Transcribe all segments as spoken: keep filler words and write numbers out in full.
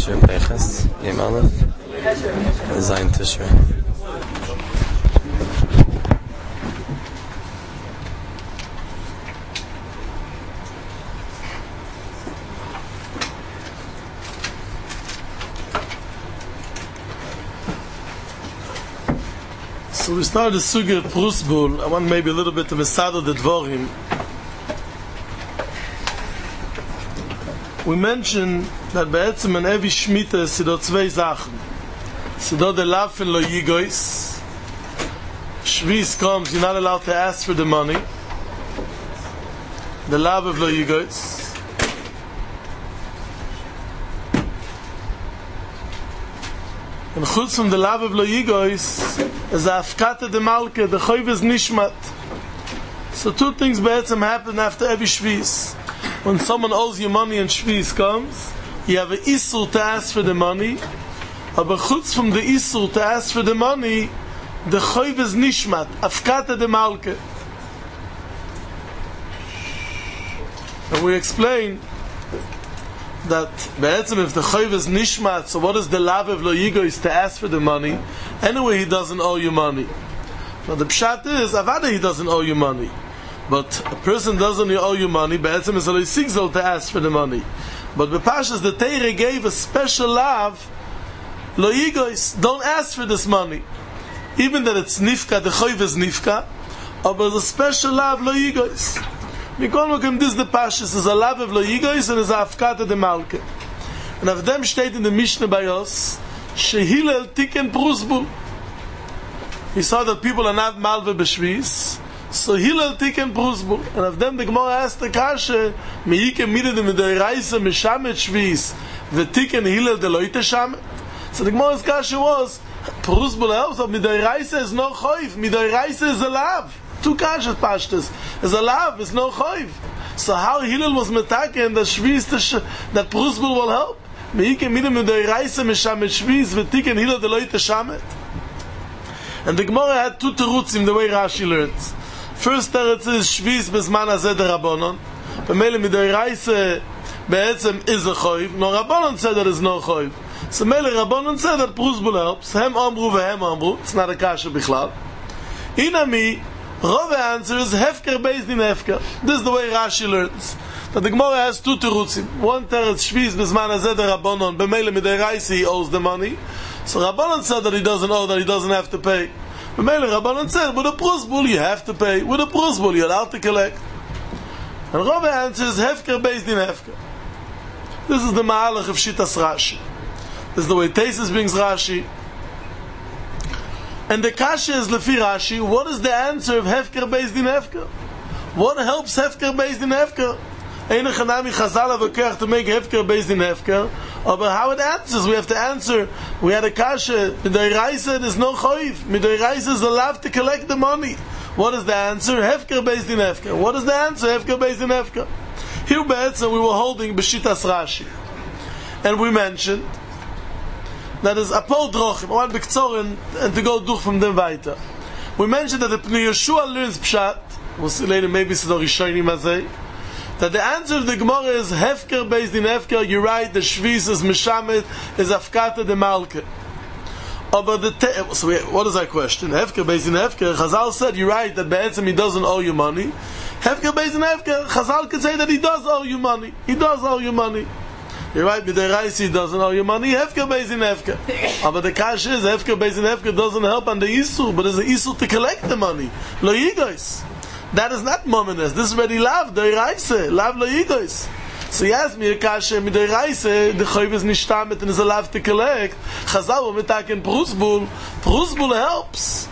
Tishrei Peiches, Yom Aleph, Zayin Tishrei. So we started the Sugya Prusbul. I want maybe a little bit to Mesado the Dvorim. We mentioned that Be'etzem and every Shemitah is Sidot zwei Sachen. Sidot the Lav and Lo Yigois. Shvis comes, you're not allowed to ask for the money. The Lav of Lo Yigois. And chutz from the Lav of Lo Yigois is the Afkata de Malke, the Choyv is Nishmat. So two things Be'etzem happen after every Shvis. When someone owes you money and Shvis comes, you have an Isur to ask for the money. But chutz from the Isur to ask for the money, the Choyv is Nishmat, Afkata de Malke. And we explain that Be'etzem, if the Choyv is Nishmat, so what is the Lav of Lo Yigois to ask for the money? Anyway, he doesn't owe you money. Now the Pshat is, Avada he doesn't owe you money. But a person doesn't owe you money, Be'etzem is only sigzol to ask for the money. But the Pashas, the Teire gave a special Lav, Lo Yigois, don't ask for this money. Even that it's Nifka, the Choyv is Nifka, but there's a special Lav, Lo Yigois. Mikol Mokem, this the Pashas is a Lav of Lo Yigois and is a Afkata de Malke. And of them steht in the Mishnah by us, Shehilel Tiken Prusbul. We saw that people are not Malve Beshvis, so Hillel Tiken Prusbul. And of them the Gemara asked the Kashe, Meike Midede mit der Reise Meshamet Shvis, the Tiken Hillel de Leute Shamet. So the Gemara's Kashe was, Prusbul helps, but mit der Reise is no Choyv, mit der Reise is a Lav. Two Kashes Pashtas. Is a Lav, is no Choyv. So how Hillel was Metake and the Shvis, that Prusbul will help? Meike Midede mit der Reise Meshamet Shvis, the Tiken Hillel de Leute Shamet. And the Gemara had two terutzim the way Rashi learns. First teretz is Shvis bezman hazeh der Rabbanon. B'meile midei reise be'etzem is a choiv. No Rabbanon said there is no choiv. So meile Rabbanon said that Prusbul helps. Hem amru vehem amru. It's not a kasha bichlal. Inami, Rove answer is hefker based in hefker. This is the way Rashi learns. But the Gemara has two terutzim. One teretz Shvis bezman hazeh der Rabbanon. B'meile midei reise he owes the money. So Rabbanon said that he doesn't owe, that he doesn't have to pay. But Mele Rabbanon said, with a Prusbul you have to pay. With a Prusbul you're allowed to collect. And Rabbi answers, Hefker based in Hefker. This is the Ma'alach of Shitas Rashi. This is the way Tesis brings Rashi. And the Kasha is Lefi Rashi. What is the answer of Hefker based in Hefker? What helps Hefker based in Hefker? Eine Chanami Chazal Avokech to make Hefker based in Hefker. Oh, but how it answers? We have to answer. We had a kasha. Midei Reise, there's no choiv. Midei Reise is allowed to collect the money. What is the answer? Hefker based in Hefker. What is the answer? Hefker based in Hefker. Here, Be'etzem, we were holding Beshitas Rashi. And we mentioned that is Apol Drochim. I want B'ktzorin and to go durch from them weiter. We mentioned that the Pnei Yeshua learns Pshat. We'll see later, maybe it's the Rishonim Azeh. That the answer of the Gemara is Hefker based in Hefker. You're right, the Shvis is Meshamet, is Afkata de Malke. Oh, but the te- so we, what is our question? Hefker based in Hefker. Chazal said, you're right, that Be'etzem he doesn't owe you money. Hefker based in Hefker. Chazal could say that he does owe you money. He does owe you money. You're right, Midei Reise he doesn't owe you money. Hefker based in Hefker. Oh, but the Kash is, Hefker based in Hefker doesn't help on the Isur, but there's an Isur to collect the money. Lo Yigois. That is not mominous. This is already lav, the Reise, lav lo yigois. So he asked me, Kasha, mit der Reise, the choiv is nishtamet and is allowed to collect. Chazal, when we talk in Prusbul, Prusbul helps.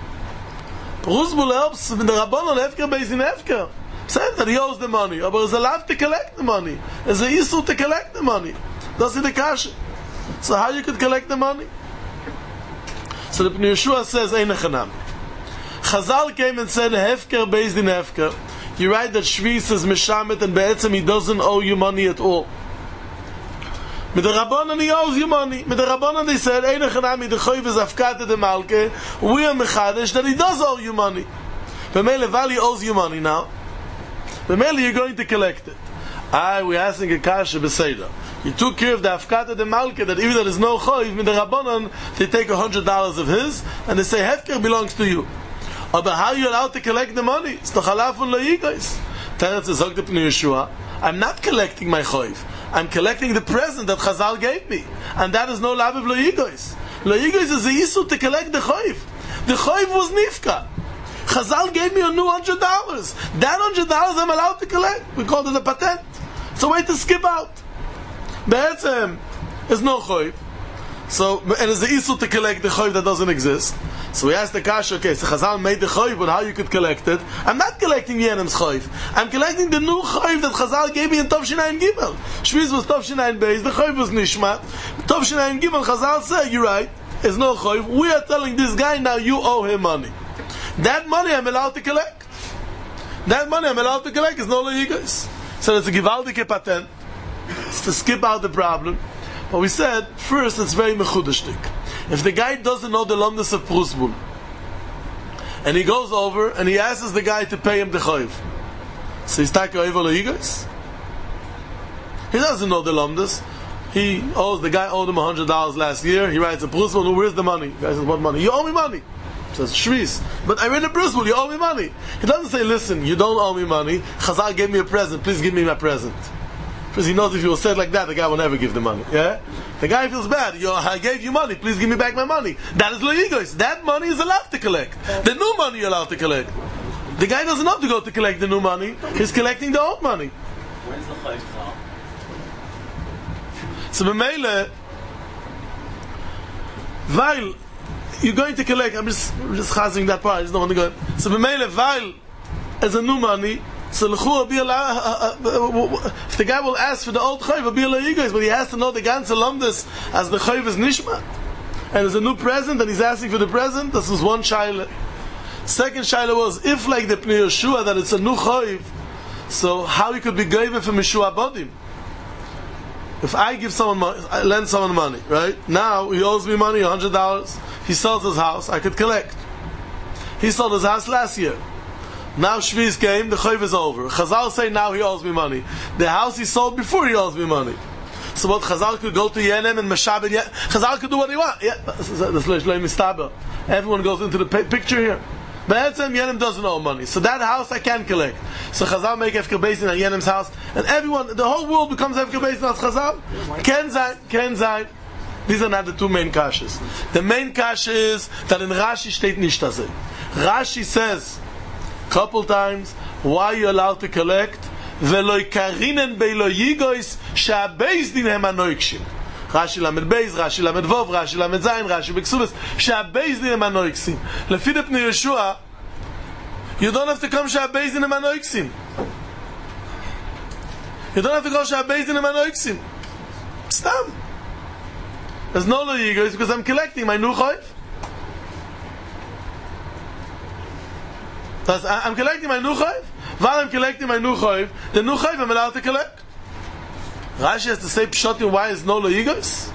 Prusbul helps, with the Rabbanon, Hefker based in Hefker. Said that he owes the money, but is allowed to collect the money. Is a issue to collect the money. That's the Kasha. So how you could collect the money? So the Pnei Yeshua says, Ein Echanam. Chazal came and said, Hefker based in Hefker. You write that Shvis is Meshamet and Be'etzem he doesn't owe you money at all. Mit der Rabbanon he owes you money. Mit der Rabbanon they said, Ein Echanami, the Choyv is Afkata de Malke. We are Mechadesh that he does owe you money. B'meile Vali owes you money now. B'meile you're going to collect it. Ah, we're asking a kasha b'seida. You took care of the Afkata de Malke, that even though there's no Choiv, in the Rabbanon, they take a hundred dollars of his, and they say, Hefker belongs to you. But how are you allowed to collect the money? It's the Chalafun La'igais. Teretz is Zogdep Pnei Yeshua. I'm not collecting my Choiv. I'm collecting the present that Chazal gave me. And that is no Laviv La'igais. La'igais is the issue to collect the Choiv. The Choiv was Nifka. Chazal gave me a new hundred dollars. That hundred dollars I'm allowed to collect. We call it a patent. It's a way to skip out. Be'etzem is no choiv. So, and it's the issue to collect the choiv that doesn't exist. So we asked the kasha, okay, so Chazal made the choiv, but how you could collect it? I'm not collecting Yenem's choiv. I'm collecting the new choiv that Chazal gave me in Tov Shinayin Gimel. Shviz was Tov Shinayin Beis, the choiv was Nishmat. Tov Shinayin Gimel, Chazal said, you're right, there's no choiv. We are telling this guy, now you owe him money. That money I'm allowed to collect. That money I'm allowed to collect is no leigos. So it's a givaldike patent. It's to skip out the problem. But we said, first, it's very mechudashtik. If the guy doesn't know the Lomdas of Prusbul, and he goes over, and he asks the guy to pay him the choiv, so he's taking over leigos? He doesn't know the Lomdas. He owes, the guy owed him one hundred dollars last year. He writes a Prusbul, where's the money? The guy says, what money? You owe me money. He says, Shviz. But I read a Prusbul, you owe me money. He doesn't say, listen, you don't owe me money. Chazal gave me a present, please give me my present. Because he knows if he will say it like that, the guy will never give the money. Yeah? The guy feels bad. Yo, I gave you money, please give me back my money. That is leigos. That money is allowed to collect. The new money you're allowed to collect. The guy doesn't have to go to collect the new money. He's collecting the old money. When's the chayv chal? So b'meile, while you're going to collect, I'm just I'm just chazing that part, I just don't want to go. So b'meile, while as a new money, so l'chu be allowed, if the guy will ask for the old chayv, will be allowed, but he has to know the ganze lomdes as the chayv is nishmat. And there's a new present, and he's asking for the present. This was one shaila. Second shaila was, if like the Pnei Yeshua, that it's a new chayv, so how he could be gaiva from Yeshua Bodim? If I give someone money, I lend someone money, right? Now he owes me money, one hundred dollars. He sells his house, I could collect. He sold his house last year. Now Shviz came, the chayv is over. Chazal say now he owes me money. The house he sold before he owes me money. So what, Chazal could go to Yenem and Meshab and Yenem. Chazal could do what he wants. Yeah, that's Leishleim Mistaba. Everyone goes into the picture here. But Yenem doesn't owe money. So that house I can collect. So Chazal make Efker Beis in Yenem's house. And everyone, the whole world becomes Efker Beis in Chazal. Ken Zayn, Ken Zayn. These are not the two main kashas. The main kasha is that in Rashi steht nicht das. Rashi says couple times, why are you allowed to collect? Veloy karinen beilo yigois she'abeis din hem anoikshim. Rashi lamed beis, Rashi lamed vov, Rashi lamed zayin, Rashi beksubes she'abeis din hem anoikshim. Lefi the Pnei Yeshua, you don't have to come she'abeis din hem anoikshim. You don't have to go she'abeis din hem anoikshim. Stam. There's no lo yigois because I'm collecting my new chayv. I'm collecting my new chayv. While I'm collecting my new chayv, the new chayv I'm allowed to collect. Rashi has to say pshatim why is no lo yigos.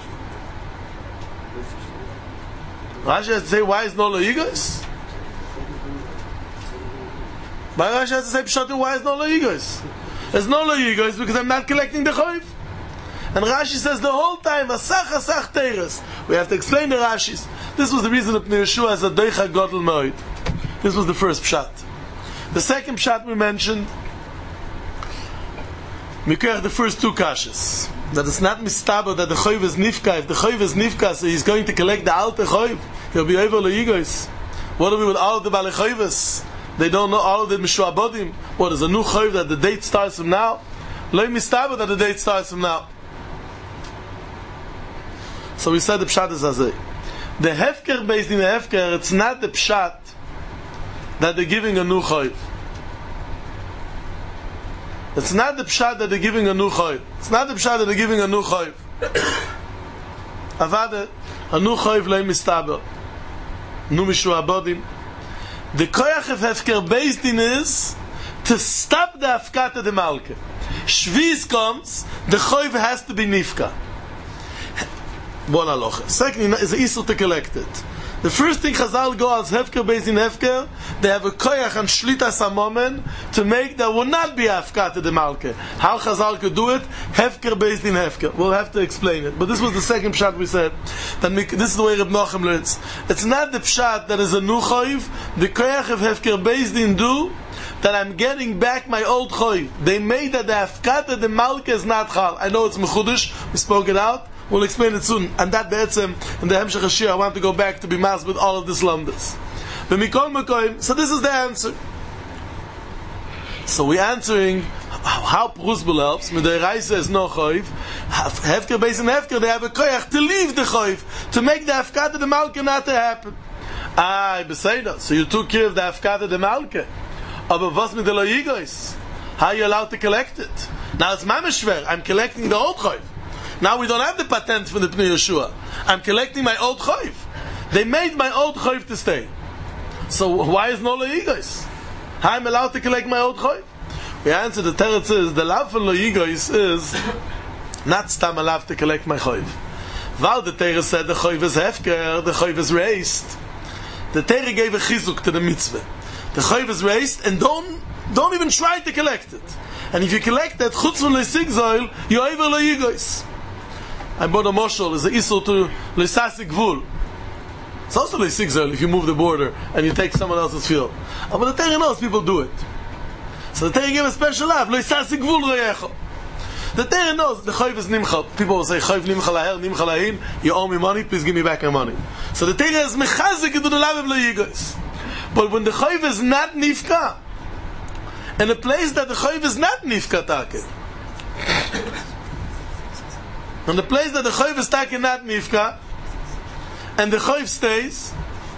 Rashi has to say why is no lo yigos. Why Rashi has to say pshatim why is no lo yigos. There's no lo yigos because I'm not collecting the chayv. And Rashi says the whole time asach asach teres. We have to explain the Rashis. This was the reason that Pnei Yeshua has a doicha godel moed. This was the first pshat. The second pshat we mentioned, Mikoyach the first two kashas, that it's not mistaba that the chayv is nifka. If the chayv is nifka, so he's going to collect the alte chayv. He'll be able to yigos. What do we with all of the bale chayvas? They don't know all of the mishua bodim. What is a new chayv that the date starts from now? Loi mistaba that the date starts from now. So we said the pshat is azay. The hefker based in the hefker, it's not the pshat that they're giving a new chayv. It's not the pshat that they're giving a new chayv. It's not the pshat that they're giving a new chayv. Avada, a new chayv leim mistaber. Nu mishu abodim. The koyach of hefker based in is to stop the afkata de malke. Shviz comes, the chayv has to be nifka. One halacha. Second is the issur to collect it. The first thing Chazal go as Hefker based in Hefker, they have a koyach and shlitas amomen to make that will not be Afkata de Malke. How Chazal could do it? Hefker based in Hefker. We'll have to explain it. But this was the second pshat we said. That this is the way Reb Nochem learns. It's not the pshat that is a new choiv. The koyach of Hefker based in do that I'm getting back my old choiv. They made that the Afkata de Malke is not chal. I know it's mechudish. We spoke it out. We'll explain it soon. And that be'etzem, in the Hemshech HaShir, I want to go back to be masked with all of this lamdas. But mikol mekoim, so this is the answer. So we're answering how Prusbul helps. Midiraisa is no choiv. Hefker based in Hefker, they have a koyach to leave the choiv, to make the Afkata de Malke not to happen. Ah, beseda. So you took care of the Afkata de Malke. Aber was mit the loyigois? How are you allowed to collect it? Now it's mameshver. I'm collecting the old choiv. Now we don't have the patent for the Pnei Yeshua. I'm collecting my old choiv. They made my old choiv to stay. So why is no loyigois? How am I allowed to collect my old choiv? We answer the teretz is the love for loyigois is not stam allowed to collect my choiv. While the Torah said the choiv is hefker, the choiv is raised. The Torah gave a chizuk to the mitzvah. The choiv is raised, and don't don't even try to collect it. And if you collect that chutz from lesigzoil, you over loyigois. I bought a moshel is a isur to leisasik gvul. It's also lesigzoil if you move the border and you take someone else's field. But the Torah knows people do it. So the Torah gave a special love. Leisasik gvul royecho. The Torah knows the choiv is nimcha. People will say choiv nimcha laher, nimcha lahin. You owe me money, please give me back my money. So the Torah is mechazik into the love of loyigois. But when the choiv is not nifka, and a place that the choiv is not nifka take, and the place that the choiv is take not nifka, and the choiv stays,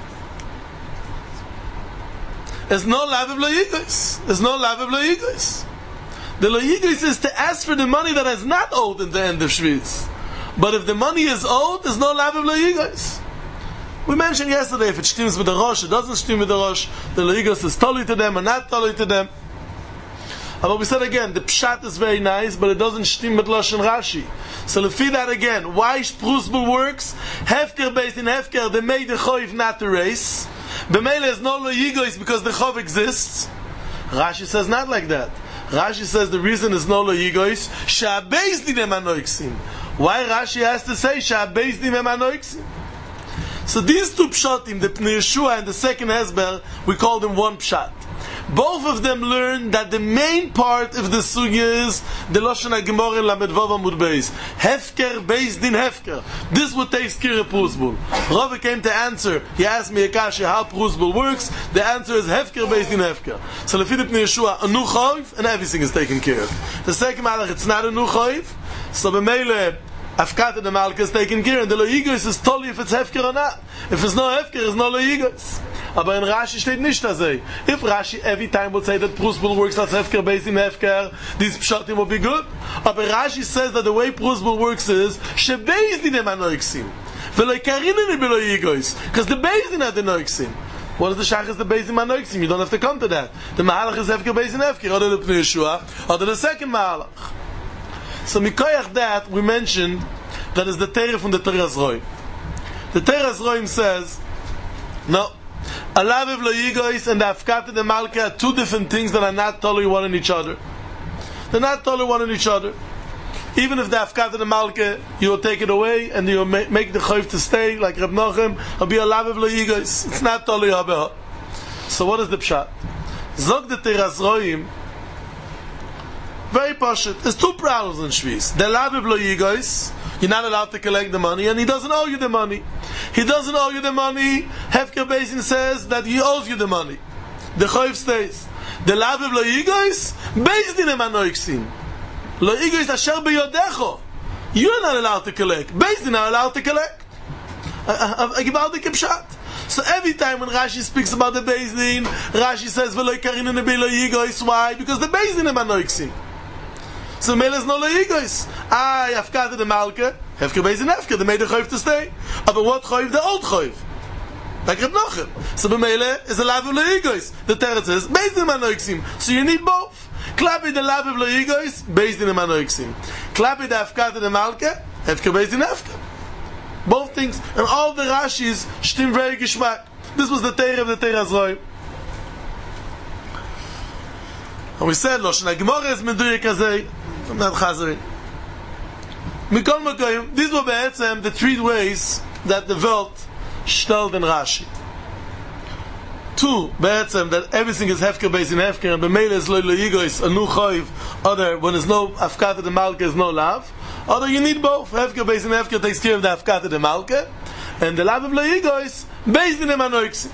there's no love of loyigois. There's no love of loyigois. The loyigois is to ask for the money that is not owed in the end of Shvius. But if the money is owed, there's no love of loyigois. We mentioned yesterday, if it steams with the Rosh, it doesn't steam with the Rosh, the loyigois is totally to them or not totally to them. But we said again, the pshat is very nice, but it doesn't steam with Lashon Rashi. So let's feed that again. Why Prusbul works? Hefker based in Hefker, they made the choiv not to race. B'meile is no loyigois because the chov exists. Rashi says not like that. Rashi says the reason is no loyigois, she'abeis dinem anoiksim. Why Rashi has to say she'abeis dinem anoiksim? So these two pshatim, the Pnei Yeshua and the second Hezber, we call them one pshat. Both of them learn that the main part of the sugya is the Lashon HaGemara Lamed Vav Amud Beis. Hefker based in Hefker. This would take care of Prusbul. Rava came to answer. He asked me Akashi how Prusbul works. The answer is Hefker based in Hefker. So Lefid Pnei Yeshua, a new choiv, and everything is taken care of. The second malach, it's not a new choiv. So b'meile Afkata de Malke is taken care of. And the loyigois is totally if it's Hefker or not. If it's no Hefker, it's no loyigois. Aber in Rashi steht nicht das. If Rashi every time would say that Prusbul works as Hefker based in Hefker, these pshatim will be good. Aber Rashi says that the way Prusbul works is shebeis dinem anoiksim. V'lo karinen below yigois. Because the beis din are the noiksim. What is the shach is the beis din anoiksim? You don't have to come to that. The mahalach is Hefker based in Hefker. Or the Pnei Yeshua. Or the second mahalach. So mikoyach that we mentioned that is the Torah from the Torah Zroim. The Torah Zroim says no. Alaviv loyigois and the Afkata de Malke are two different things that are not totally one in each other. They're not totally one in each other. Even if the Afkata de Malke, you will take it away and you will make, make the choiv to stay, like Reb Nochem, will be Alaviv loyigois. It's not totally habeha. So what is the pshat? Zog the Torah Zroim, very pashut. There's two problems in Shvis. The Alaviv loyigois, you're not allowed to collect the money, and he doesn't owe you the money. He doesn't owe you the money. Hefker Basin says that he owes you the money. The choiv stays. The laviv lo yigois, Beis dinem anoiksim. Lo yigois asher beyodecho. You're not allowed to collect. Beis din are allowed to collect. I give out the kipshat. So every time when Rashi speaks about the Beis din, Rashi says v'lo karinen be lo yigois. Why? Because the Beis dinem anoiksim. So Mele is no loyigois. I have got the Malke. Hefker based in Hefker. They made the choiv to stay. But what choiv? The old choiv. Like Reb Nochem. So Mele is a lav of loyigois. The Torah says based in manoiksim. So you need both. Klapi the lav of loyigois based in manoiksim. Klapi the Hefker the Malke. Hefker based in Hefker. Both things, and all the Rashis stim very geschmack. This was the Teir of the Teir Azroim. And we said, Lo Shana Gemara is Meduyek Azei. I'm not Chazarin. Mikol Makoyim, these were be'etzem the three ways that the Welt stellt in Rashi. Two, be'etzem, that everything is Hefker based in Hefker, and B'meile is Lo Yigois, a new Choiv, other, when there's no Afkata de Malka, there's no Lav. Other, you need both. Hefker based in Hefker takes care of the Afkata de Malka, and the Lav of Lo Yigois, based in the Manoiksi.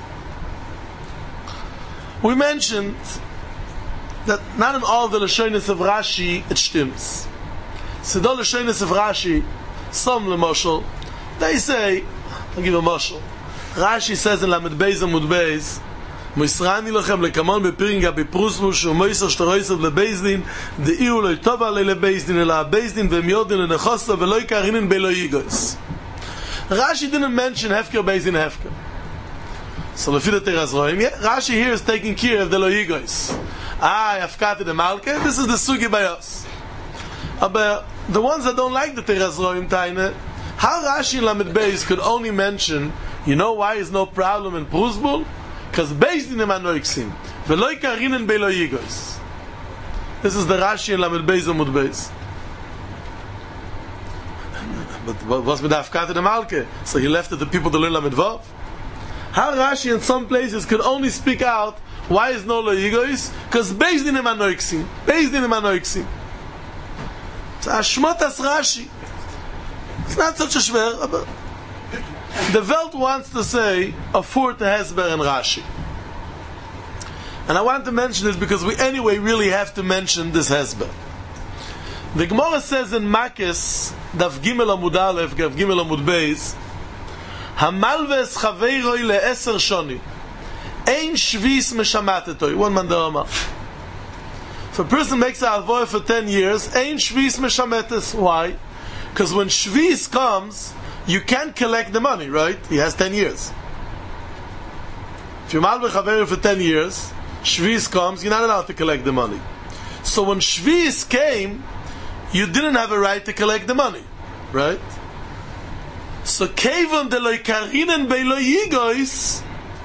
We mentioned that not in all the Lashonis of Rashi it stims. So the Lashonis of Rashi, some Lamoshel, they say, I'll give a Moshel. Rashi says in Lamed Beis Amud Beis, Moisrani lochem lekamon bepiringa beprusmu shu moiser shtaroisav lebezdin deiu lo ytova le lebezdin ela bezdin v'myodin lenechosa v'lo yikarinin belo yigos. Rashi didn't mention Hefker Beis in Hefker. So lefi the Teir Azroim, yeah, Rashi here is taking care of the lo yigos. Ah, Afkata de Malka, this is the Sugi by us. But the ones that don't like the Teir Azroim Taine, how Rashi in Lamed Beis could only mention, you know why is no problem in Prusbul? Because Beis Dinim Anoiksim, V'lo Yikarinen Belo Yigos. This is the Rashi in Lamed Beis Amud Beis. But what's with the Afkata de Malka? So he left it to people to learn Lamed Vav? How Rashi in some places could only speak out, why is no Lo Yigois? Because Beis Dinim Anoiksim. Beis Dinim Anoiksim. It's Ashmotas Rashi. It's not such a shver, but the Welt wants to say a fourth Hesber and Rashi. And I want to mention it because we anyway really have to mention this Hesber. The Gemara says in Makis, Daf Gimel Amud Aleph, Daf Gimel Amud Beis, Hamalves Chaveiroi le'eser shoni. Ein shvis meshamatetoy. One man derama. If a person makes a alvoy for ten years, ein shvis meshametes. Why? Because when shvis comes, you can't collect the money, right? He has ten years. If you're malveh chaver for ten years, shvis comes, you're not allowed to collect the money. So when shvis came, you didn't have a right to collect the money, right? So kevon de lo yikarinen beilo yigois.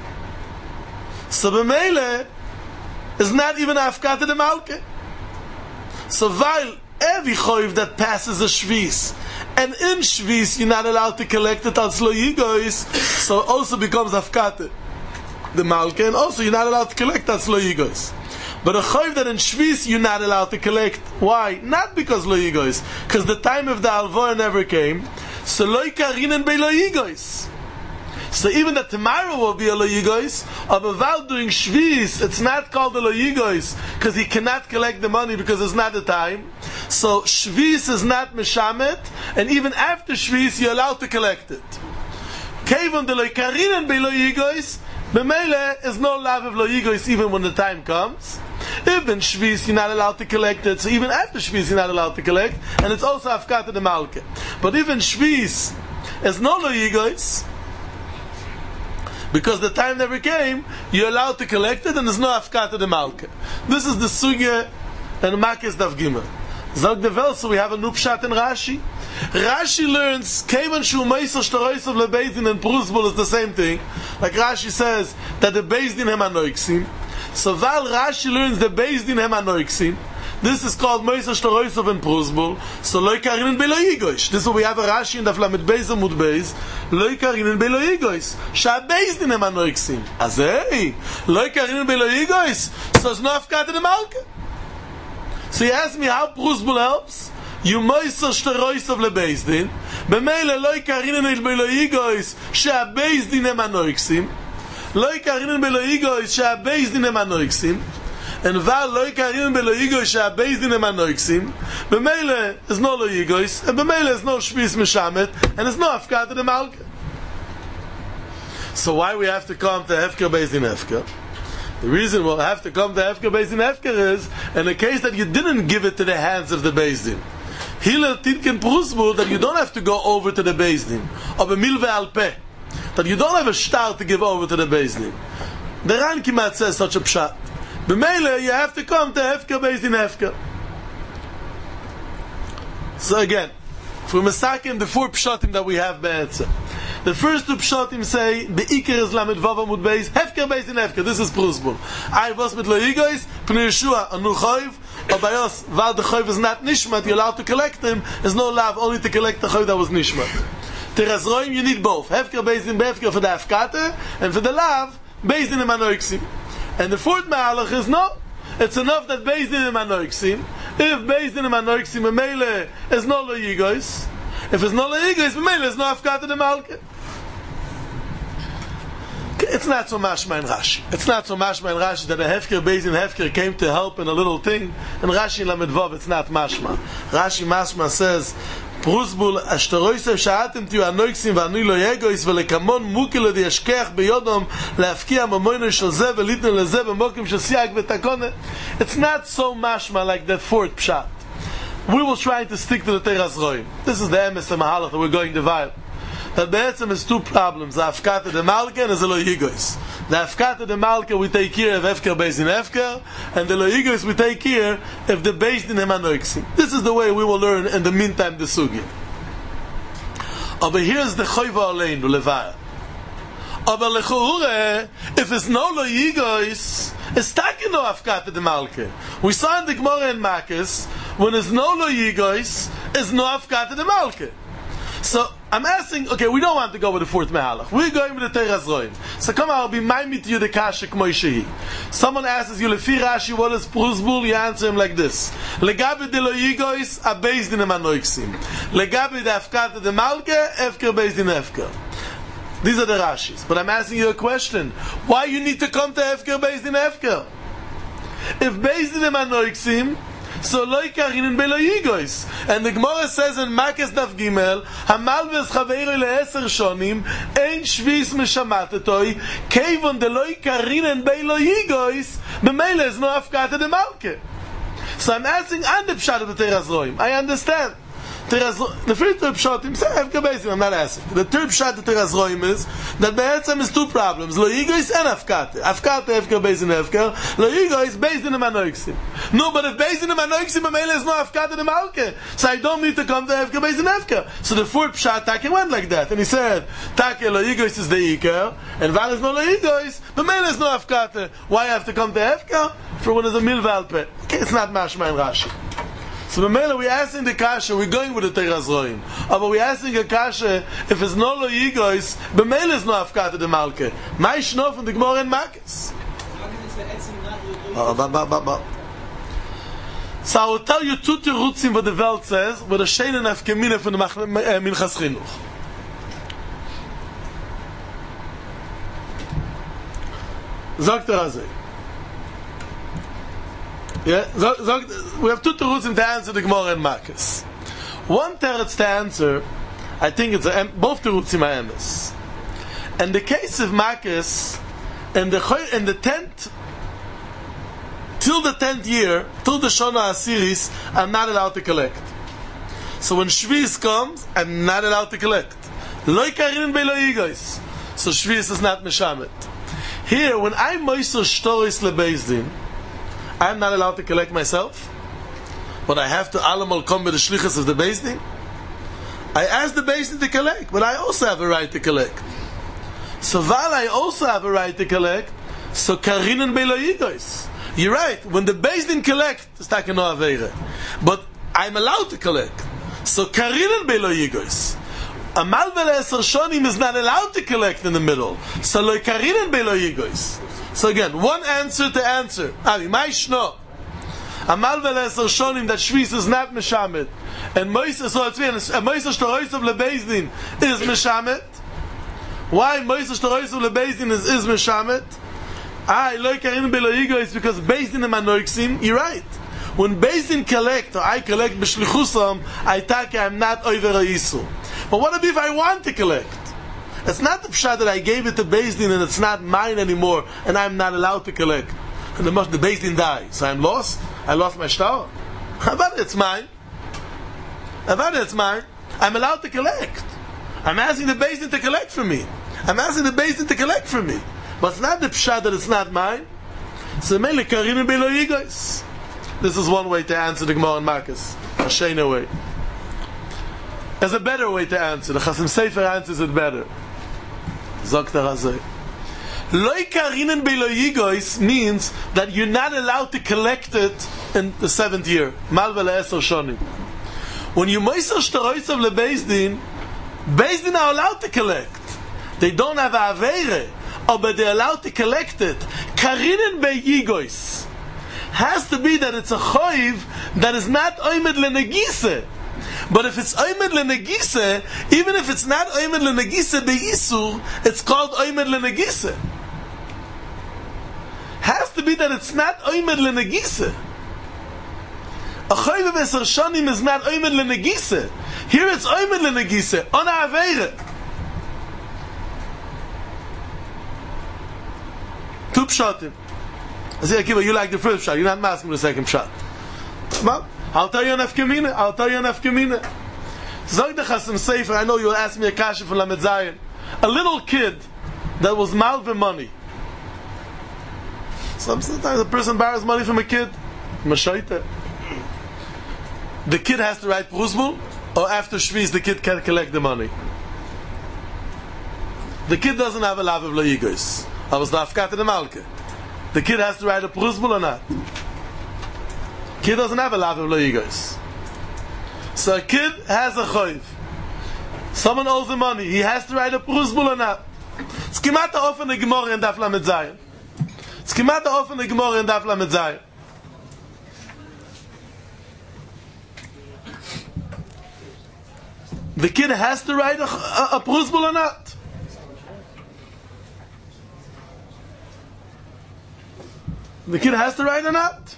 So b'meile is not even Afkata de Malka. So while every choiv that passes a shvis, and in shvis you're not allowed to collect it as lo yigois, so also becomes Afkata de Malka, and also you're not allowed to collect as lo yigois. But a choiv that in shvis you're not allowed to collect. Why? Not because lo yigois, because the time of the alvoy never came. So lo yikarinen be lo yigois. So even that tomorrow will be a lo yigois, but without doing shvis, it's not called a lo yigois because he cannot collect the money because it's not the time. So shvis is not mishamet, and even after shvis you're allowed to collect it. Kevon de lo yikarinen be lo yigois, b'meile is no lav of lo yigois even when the time comes. Even shvis you're not allowed to collect it, so even after shvis you're not allowed to collect, and it's also Afkata de Malka. But even shvis is no lo yigois, because the time never came, you're allowed to collect it, and there's no Afkata de Malka. This is the Sugya and Makis Daf Gimel. Zog the Vel, so we have a Nupshat in Rashi. Rashi learns, Kevan Shu Meiser Shtaroisav LeBezdin and Prusbul is the same thing. Like Rashi says, that the Bezdin Hem Anoiksim. So while Rashi learns the Bezdin Hem Anoiksim, this is called Meiser Shtaroisav and Prusbul. So Lo Yikarinen Belo Yigois. This is what we have a Rashi in the Lamed Beis Amud Beis. Lo Yikarinen Belo Yigois. Sha Bezdin Hem Anoiksim. Azei. Lo Yikarinen Belo Yigois. So it's no Afkata de Malka. So he asked me how Prusbul helps. You Meiser Shtaroisav LeBezdin. B'meile Lo Yikarinen Belo Yigois. Sha Bezdin Hem Anoiksim. Lo Yikarinen Belo Yigois. Sha Bezdin Hem Anoiksim. And Val Lo Yikarinen Belo Yigois Sha Bezdin Hem Anoiksim. B'meile is no Lo Yigois, and b'meile is no Shvis Mishamet, and it's no Afkata de Malka. So why we have to come to Hefker Bezdin Hefker? The reason we'll have to come to Hefker Bezdin Hefker is in the case that you didn't give it to the hands of the Bezdin. Hillel Tidken Prusbul, that you don't have to go over to the Bezdin, or b'milve al peh, that you don't have a shtar to give over to the Bezdin. The Ran Kimat says such a pshat. B'meile, you have to come to Hefker Bezdin Hefker. So again, For Mesakim, the four pshatim that we have be'etzem. The first two pshatim say, Be'ikir is lamed vav amud beis, hefker beis in hefker. This is Prusbul. I was with lo yigois, p'nei Yeshua, anu choiv, or by us, while the choiv is not nishmat, you're allowed to collect him, there's no lav, only to collect the choiv that was nishmat. Teras roim, you need both. Hefker beis in be'efker for the hafkate, and for the lav, beis in the manoiksim. And the fourth ma'alach is no. It's enough that beis in the manoiksim. If beis in the manoiksim, a meile is no lo yigois. If it's no lo yigois, a meile is no hafkate de malke. It's not so mashma in Rashi. It's not so mashma in Rashi that a hefker beis in hefker came to help in a little thing. In Rashi lamed vav, it's not mashma. Rashi mashma says, Prusbul, ashtaroisev sha'atem tiyu anoiksim v'anu lo yegois v'lekamon mukele d'yashkeach beyodom le'afkia mamoyno shel zeh v'litne lezeh b'mokim shel siyak v'takone. It's not so mashma like that fourth pshat. We will try to stick to the Teras Roim. This is the emes and mahalach that we're going to vibe. That be'etzem is two problems. The Afkata de Malka and the Lo Yigois. The Afkata de Malka we take care of Efker Beis in Efker, and the Lo Yigois we take care of the Beis in Hemanoiksim. This is the way we will learn in the meantime the Sugi. Aber here's the Choyva Aleinu, Levaya. Aber Lechuhure, if it's no Lo Yigois, it's taking no Afkata de Malka. We saw in the Gemara in Makis, when there's no Lo Yigois, it's no Afkata de Malka. So, I'm asking, okay, we don't want to go with the fourth mehalach. We're going with the Teras Roim. So come on, I'll be maimit to you the kasha k'moi shehi. Someone asks you, Lefi Rashi, what is Prusbul? You answer him like this. Legabe de lo yigois, a beis din emanoiksim. Legabe de afkata de malke, efker beis din efker. These are the Rashis. But I'm asking you a question. Why you need to come to efker beis din efker? If beis din emanoiksim, so loy karinen be lo yigois, and the Gemara says in Makes Daf Gimel, Hamalves Chaveiro le'eser shonim, ein shvis meshamatetoy, kevon de loy karinen be lo yigois, b'meile is no afkata de malke. So I'm asking on the pshat of the Teras Roim. I understand. Teras, the first pshat, say Efker Beis, I'm not asking. The third pshat of Teras Roim is that be'etzem is two problems. Lo yigois and afkata. Afkata Efker Beis in Efker. Lo yigois Beis in the manoiksim. No, but if Beis in the manoiksim, b'meile is no afkata de malke. So I don't need to come to Efker Beis in Efker. So the fourth pshat Take went like that, and he said, Take lo yigois is the Iker, and Val is no lo yigois, b'meile is no afkata. Why I have to come to Efker? For when there's a milvalpe. Okay, it's not mashma in Rashi. So the Mela, we're asking the kasha, we're going with the Teras Roim. But we're asking a kasha, if it's no lo yigois, b'meila is no afkata de malke. My shno from the Gemara in Makis. So I will tell you two terutzim what the Welt says, what the Sheinen Afkemine from the Minchas Chinuch. Sagt er also. Yeah, so, so, we have two terutzim to answer the Gemara and Makis. One teretz to answer, I think it's a, both terutzim are emes. In the case of Makis, in the in the tenth, till the tenth year, till the Shona Asiris, I'm not allowed to collect. So when Shvius comes, I'm not allowed to collect. Lo karin be lo yigois. So Shvius is not meshamet. Here, when I moiser shtoris lebezdin, I'm not allowed to collect myself, but I have to alamal come with the shlichus of the Beis Din. I ask the Beis Din to collect, but I also have a right to collect. So while I also have a right to collect, so karinen be lo yigois. You're right. When the Beis Din collect, it's not no avera, but I'm allowed to collect. So karinen be lo yigois. A malvel eser shonim is not allowed to collect in the middle. So lo karinen be lo yigois. So again, one answer to answer. Avi, my shno. Amal v'leser shonim that Shvis is not meshamet, and Moises so it's and Moises shtoroisav lebeis din is meshamet. Why Moises shtoroisav lebeis din is is meshamet? I lo karin be lo yigois because beis din emanoiksim. You're right. When beis din collect or I collect b'shlichusam, I take I'm not over a yisu. But what if I want to collect? It's not the pshat that I gave it to Beis Din and it's not mine anymore and I'm not allowed to collect. And the, the Beis Din dies. So I'm lost? I lost my shtar? How about it? It's mine? How about it? It's mine? I'm allowed to collect. I'm asking the Beis Din to collect for me. I'm asking the Beis Din to collect for me. But it's not the pshat that it's not mine. So mele karinu be lo yigois. This is one way to answer the Gemara and Marcus. A shayna way. There's a better way to answer. The Chasam Sofer answers it better. Sagt er also. Loi karinen bei lo yigois means that you're not allowed to collect it in the seventh year. Malva le'eser shonim. When you moiser shtaroisav lebeis din, beis din are allowed to collect. They don't have a aveire, but they're allowed to collect it. Karinen bei yigois has to be that it's a choiv that is not oimed lenegise. But if it's oimed lenegise, even if it's not oimed lenegise be'isur, it's called oimed lenegise. Has to be that it's not oimed lenegise. A choiv of eser shonim is not oimed lenegise. Here it's oimed lenegise on a aveire. Two pshatim. I say, Akiva, you like the first shot. You're not asking the second shot. Well, I'll tell you an afkamina. I'll tell you an afkamina. Zog the Chasam Sofer. I know you'll ask me a kasha from Lamed Zayin. A little kid that was malve money. Sometimes a person borrows money from a kid. Mashaita. The kid has to write prusbul, or after Shviz the kid can collect the money. The kid doesn't have a lav of loyigos. I was the afkat in the malke. The kid has to write a prusbul or not? Kid doesn't have a lav of loyigos. So a kid has a choiv. Someone owes him money. He has to write a prusbul or not? It's kimat ofen the gemara in Daf Lamed Zayin. It's kimat ofen the gemara in Daf Lamed Zayin. The kid has to write a, a, a prusbul or not? The kid has to write or not?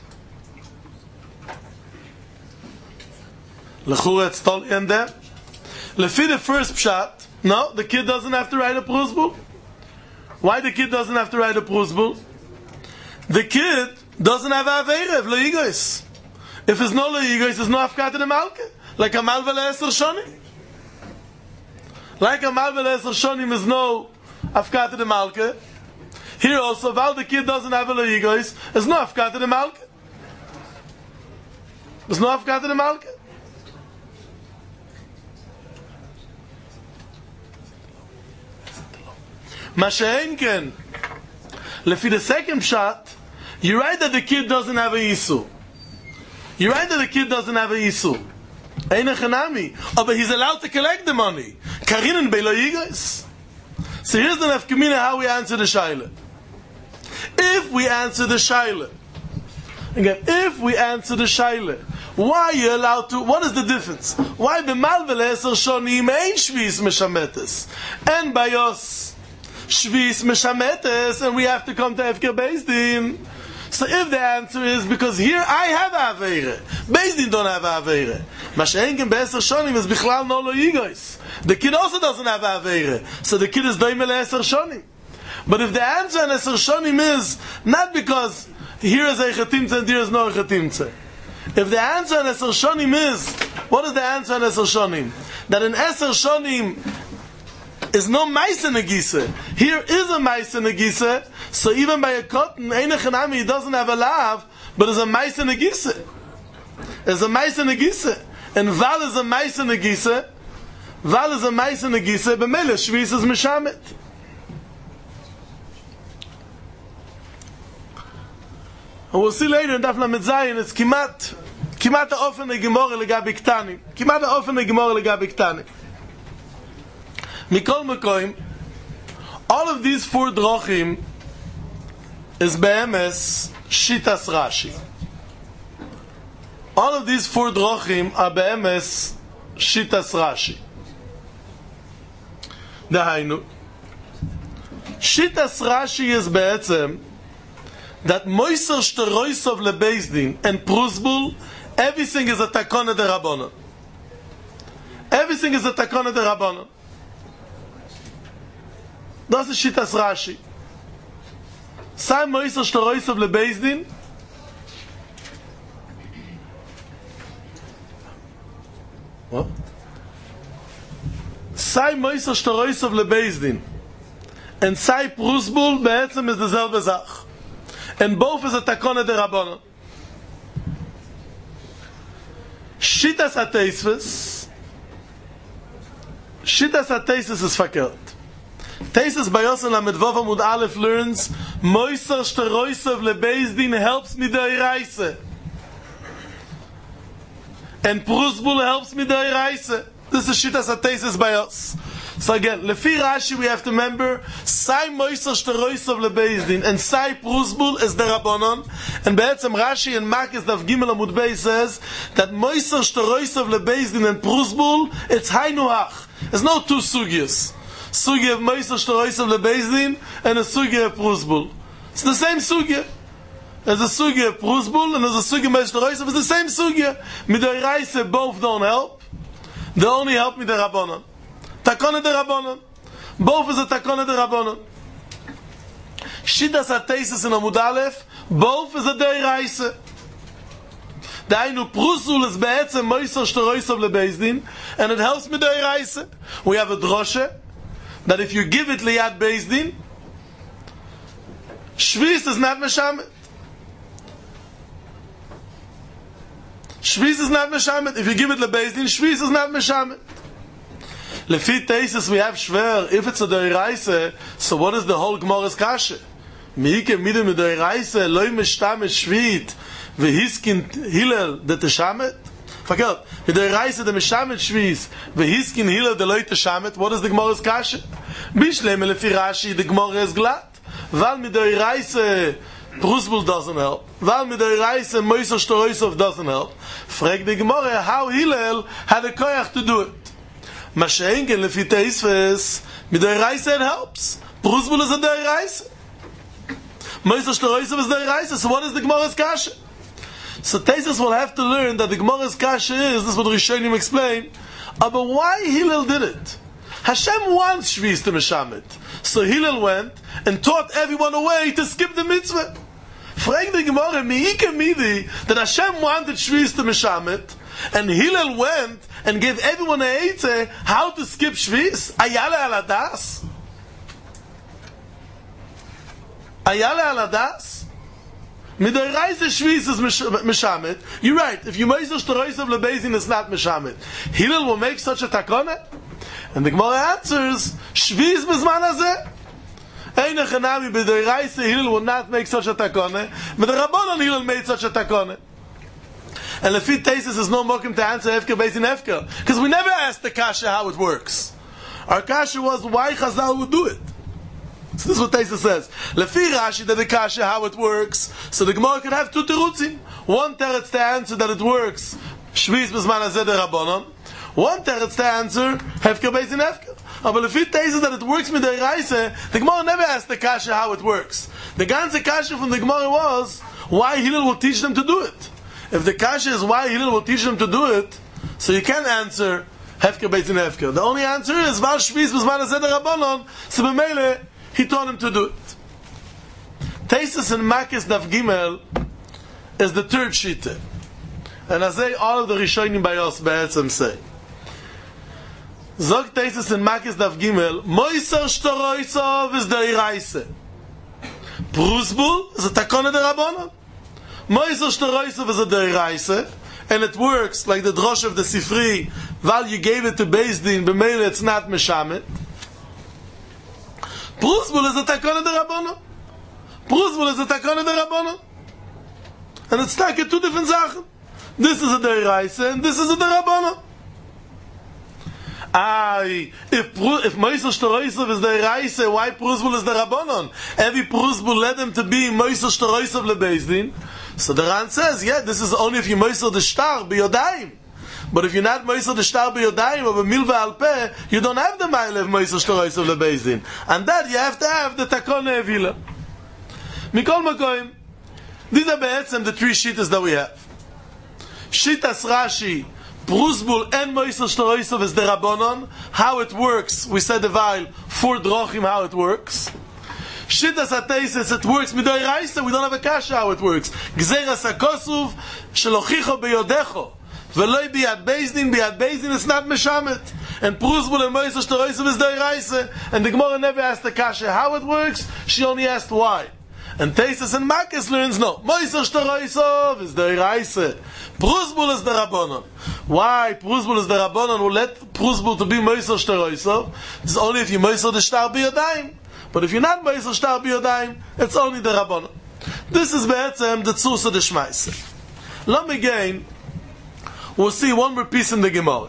L'chura it's totally in there. Lefi the first pshat, no, the kid doesn't have to write a prusbul. Why the kid doesn't have to write a prusbul? The kid doesn't have averev leigos. If there's no leigos, there's no afkat in the malke. Like a malve le'eser shonim. Like a malve le'eser shonim is no afkat in the malke. Here also, while the kid doesn't have a leigos, there's no afkat in the malke. There's no afkat in the malke. Masha'enken, lefi the second shot, you write that the kid doesn't have a isu. You write that the kid doesn't have a isu. Eine chanami, but he's allowed to collect the money. Karinen beilo yigos. So here's the nafkamina how we answer the shaila. If we answer the shaila, again, if we answer the shaila, why are you allowed to? What is the difference? Why b'malve le'eser shonim ein shvis meshametes and bayos shvis meshametes, and we have to come to Efker Beis Din? So if the answer is because here I have aveire, Beis Din don't have aveire. Mashenken be'eser shonim is bichlal no lo yigos. The kid also doesn't have aveire, so the kid is doime le'eser shonim. But if the answer on eser shonim is not because here is a chetimtze and here is no chetimtze. If the answer on eser shonim is, what is the answer on eser shonim? That in eser shonim is no maise negise. Here is a maise negise. So even by a cotton, eine chanami, he doesn't have a lav, but it's a maise negise. It's a maise negise. And val is a maise negise. Val is a maise negise. B'mele shvis is mishamet. And we'll see later in Daf Lamed Zayin, it's kimat, kimat ha'ofen ha'gemore legabi ktanim. Kimat ha'ofen ha'gemore legabi ktanim. Mikol mekoim, all of these four drochim is be'emes shitas Rashi. All of these four drochim are be'emes shitas Rashi. Dahainu, shitas Rashi is be'etzem that moiser shteroisov lebeis din and prusbul, everything is a takona de rabbanon. Everything is a takona de rabbanon. Das ist shitas Rashi. Sai moiser shteroisov lebeis din. What? Sai moiser shteroisov lebeis din and sai prusbul be'etzem is derselbe Sach. And both is a takona de rabbanon. Shitas HaTeisves Shittas HaTeisus is verkehrt. Teisus by Yosan Lamedvav Amud Aleph learns, Moiser Shteroisav lebeis din helps me the Reise. And Prusbul helps me the Reise. This is Shittas HaTeisus by us. So again, Lefi Rashi we have to remember, Sai Moiser Shteroisav lebeis din, and Sai Prusbul is the Rabbanon. And Be'etzem Rashi and Makis Daf Gimel Amud Beis says that Moiser Shteroisav lebeis din and Prusbul, it's Hainu Hach. There's no two sugyas. Sugya of Moiser Shteroisav lebeis din and a sugya of Prusbul. It's the same sugya. There's a sugya of Prusbul and there's a sugya of Moiser Shteroisav. It's the same sugya. Midei Reise both don't help. They only help me the Rabbanon. Takone de Rabbanon. Both is a Takone de Rabbanon. Shittas HaTeisus in Amud Aleph, both is a Dei Reise. Dainu Prusbul is be'etzem Moiser Shteroisav lebeis din, and it helps me Dei Reise. We have a droshe that if you give it liyad beis din, Shvis is not meshamet. Shvis is not meshamet. If you give it lebeis din, Shvis is not meshamet. Lefi Teisus we have shver. If it's a Dei Reise, so what is the whole Gemara's kasha? Miike midem mit Dei Reise loy meshtamet shvit vehiskin Hillel de teshamet. Verkehrt. Mit Dei Reise de meshamet shvis vehiskin Hillel de loy teshamet. What is the Gemara's kasha? Bishlem lefi Rashi the Gemara is glad. Val mit Dei Reise Prusbul doesn't help. Val mit Dei Reise Moiser Shteroisav doesn't help. Frag the Gemara how Hillel had a koyach to do it. Mashenken lefi Teisves mit Dei Reise it helps. Prusbul is a Dei Reise. Moiser Shteroisav is Dei Reise. So what is the Gemara's kasha? So Teisus will have to learn that the Gemara's kasha is, this is what Rishonim explain, but why Hillel did it? Hashem wants Shvis to Meshamet. So Hillel went and taught everyone a way to skip the mitzvah. Frag the Gemara, miike midi, that Hashem wanted Shvis to Meshamet, and Hillel went and gave everyone a eitzeh how to skip Shvis? Ayale aladas? Ayale aladas? Midei Reise Shvis is Meshamet. You're right. If you Moiser Shteroisav lebeis din, it's not Meshamet. Hillel will make such a takone? And the Gemara answers, Shvis bezman hazeh. Eine Chanami Midei Reise, Hillel will not make such a takone. But the Rabbanon Hillel made such a takone. And Lefi Teisus is no mokim to answer Hefker beis din Hefker. Because we never asked the kasha how it works. Our kasha was why Chazal would do it. So this is what Teisus says. Lefi Rashi that the kasha how it works. So the Gemara could have two terutzim. One teretz to answer that it works. Shvis bezman hazeh de Rabbanon. One teretz to answer Hefker beis din Hefker. But Lefi Teisus that it works with the Reise, the Gemara never asked the kasha how it works. The ganze kasha from the Gemara was why Hillel will teach them to do it. If the kasha is why Hillel will teach them to do it, so you can't answer Hefker beis din Hefker. The only answer is Val Shvis bezman hazeh de Rabbanon. So b'meile he told him to do it. Teisus and Makis Daf Gimel is the third shita. And as they all of the Rishonim by us be'etzem say. Zog Teisus and Makis Daf Gimel, Moiser Shteroisav is Dei Reise. Prusbul is a Takone de Rabbanon. Moiser Shteroisav is a Dei Reise. And it works like the drosh of the Sifri, while you gave it to Beis Din, b'meile it's not Meshamet. Prusbul is a Takone de Rabbanon. Prusbul is a Takone de Rabbanon. And it's like two different Sachen. This is a Dei Reise and this is a Dei Rabbanon. Ay, if if Moiser Shteroisav is Dei Reise, why Prusbul is the Rabbanon? Every Prusbul led him to be Moiser Shteroisav lebeis din. So the Ran says, yeah, this is only if you Moiser the Shtar b'yodayim. But if you're not Moiser the Shtar b'yodayim or b'milva al peh, you don't have the mile of Moiser Shteroisav lebeis din. And that you have to have the Takone Evila. Mikol Makoim, these are be'etzem the three shittas that we have. Shittas Rashi, Prusbul and Moiser Shteroisav is the Rabbanon. How it works, we said the while, four drochim how it works. Shittas HaTeisus, it works Midei Reise, we don't have a kasha how it works. Gzeras HaKosuv, Shelochicho beyodecho. Veloi biyad beis din, biyad beis din, it's not Meshamet. And Prusbul and Moiser Shteroisav is Dei Reise. And the Gemara never asked the kasha how it works, she only asked why. And Teisus and Makis learns no. Moiser Shtoroisov is the Iraise. Prusbul is the Rabbanon. Why Prusbul is the Rabbanon will let Prusbul to be Moiser Shtoroisov? It's only if you Moiser the Shtar Biyadayim. But if you're not Moiser Shtar Biyadayim, it's only the Rabbanon. This is Be'etzem the Tzursa de Shmaise. Let me again, we'll see one more piece in the Gemara.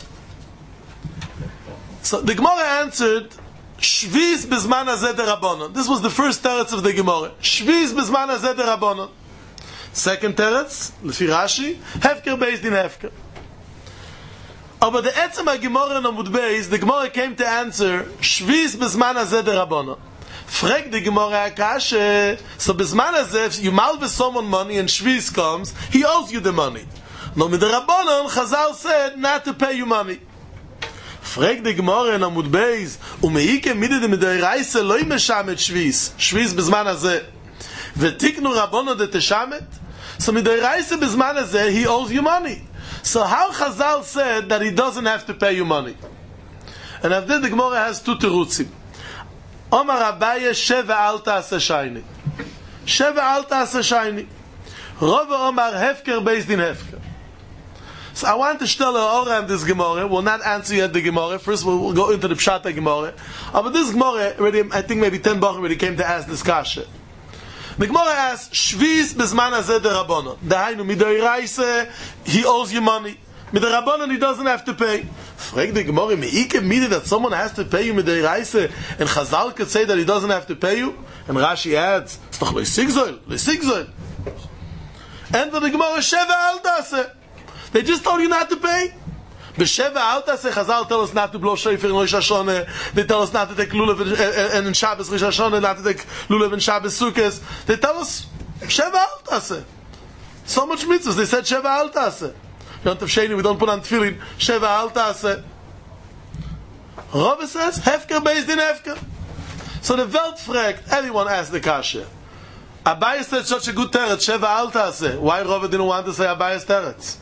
So the Gemara answered, Shviz bezman hazeh de Rabbanon. This was the first teretz of the Gemara. Shviz bezman hazeh de Rabbanon. Second teretz, lefi Rashi, hefker based in hefker. Aber the etzem ha-Gemara in Amud Beis, the Gemara came to answer, Shviz bezman hazeh de Rabbanon. Frag the Gemara Akashe, so bezman hazeh, you malve someone money and Shviz comes, he owes you the money. No, with the Rabbanon, Chazal said not to pay you money. Frag the Gemara in Amud Beis, umeike midde mit der Reise loy meshamet shviz, shviz bezman hazeh. Vetiknu Rabbanon de teshamet. So mit der Reise bezman hazeh, he owes you money. So how Chazal said that he doesn't have to pay you money? And after the Gemara has two terutzim. Omar Abaye sheva alta ase shayni. Sheva alta ase shayni. Rava Omar hefker based in hefker. So I want to tell Oram this Gemara. We'll not answer yet the Gemara. First we'll go into the Pshata Gemara. Uh, but this Gemara, already, I think maybe ten Bachar already came to ask this kasha. The Gemara asks, Shviz bezman hazeh de Rabbanon. Dahainu, midei Raise, he owes you money. Midei Rabbanon, he doesn't have to pay. Frag the Gemara, meike mide that someone has to pay you midei Raise, and Chazal could say that he doesn't have to pay you? And Rashi adds, it's doch le'sigzoil, le'sigzoil. And for the Gemara, Sheva al taseh. They just told you not to pay. B'sheva alta se Chazal tell us not to blow shofar in Rosh Hashanah. They tell us not to take lulav and in Shabbos Rosh Hashanah, not to take lulav and Shabbos Sukkos. They tell us Sheva alta se. So much mitzvahs. They said Sheva alta se. Yom Tov Sheni, we don't put on tefillin. Sheva alta se. Rava says hefker based in hefker. So the Welt fragt. Everyone asked the kasha. Abaye said such a good teretz. Sheva alta se. Why Rava didn't want to say Abaye's teretz?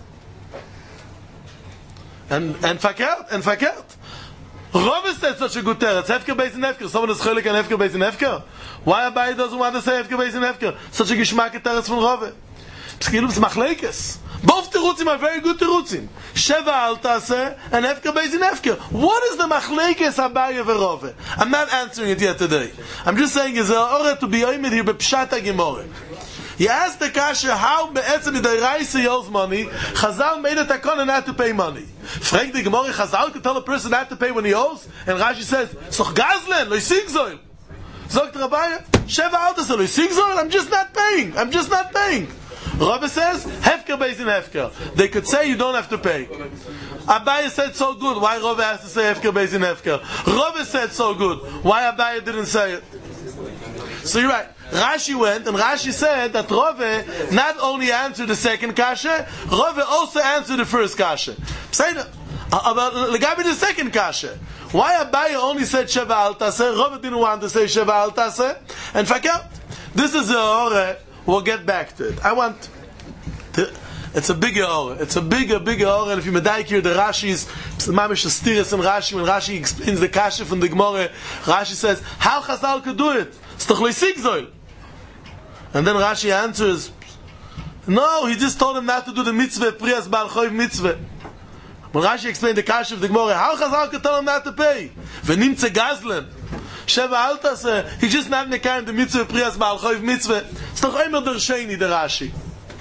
And and fakert and fakert. Rava said such a good teretz. Hefker based in hefker. Someone is cholik and hefker based in hefker. Why Abaye doesn't want to say hefker based in hefker? Such a gishmak teretz from Rava. Pskilu b'smachleikes. Both terutzim are very good terutzim. Sheva al taseh and hefker based in hefker. What is the machleikes Abaye v'Rava? I'm not answering it yet today. I'm just saying is a orah to be oimed here b'pshata gemorah. He asked the kasha how be'etzem midei Raise he owes money. Chazal made a takana not to pay money. Frank the Gemara, Chazal could tell a person not to pay when he owes, and Rashi says, "Soch gazlen lo ysigzoil." Zogt Rabbaye, Sheva alta se lo ysigzoil. I'm just not paying. I'm just not paying. Rabbi says, "Hefker based in hefker." They could say you don't have to pay. Abaye said so good. Why Rabbi has to say hefker based in hefker? Rabbi said so good. Why Abaye didn't say it? So you're right. Rashi went and Rashi said that Rove not only answered the second kasha, Rove also answered the first kasha. Say that about legabi the second kasha. Why Abaye only said Sheva al taseh? Rove didn't want to say Sheva al taseh. And fakert, this is a ore. We'll get back to it. I want. To, it's a bigger ore. It's a bigger, bigger ore. And if you medaik here, the Rashi's mamish stiris and Rashi. When Rashi explains the kasha from the Gemara, Rashi says how Chazal could do it. It's doch le'sigzoil. And then Rashi answers, no, he just told him not to do the mitzvah, priyas bal choiv mitzvah. When Rashi explained the kasha of the Gemara, how Chazal could tell him not to pay? V'nimtze gazlen. Sheva alta se, he just not mekayim the mitzvah, priyas bal choiv mitzvah. It's doch einmal der Sheni, the Rashi.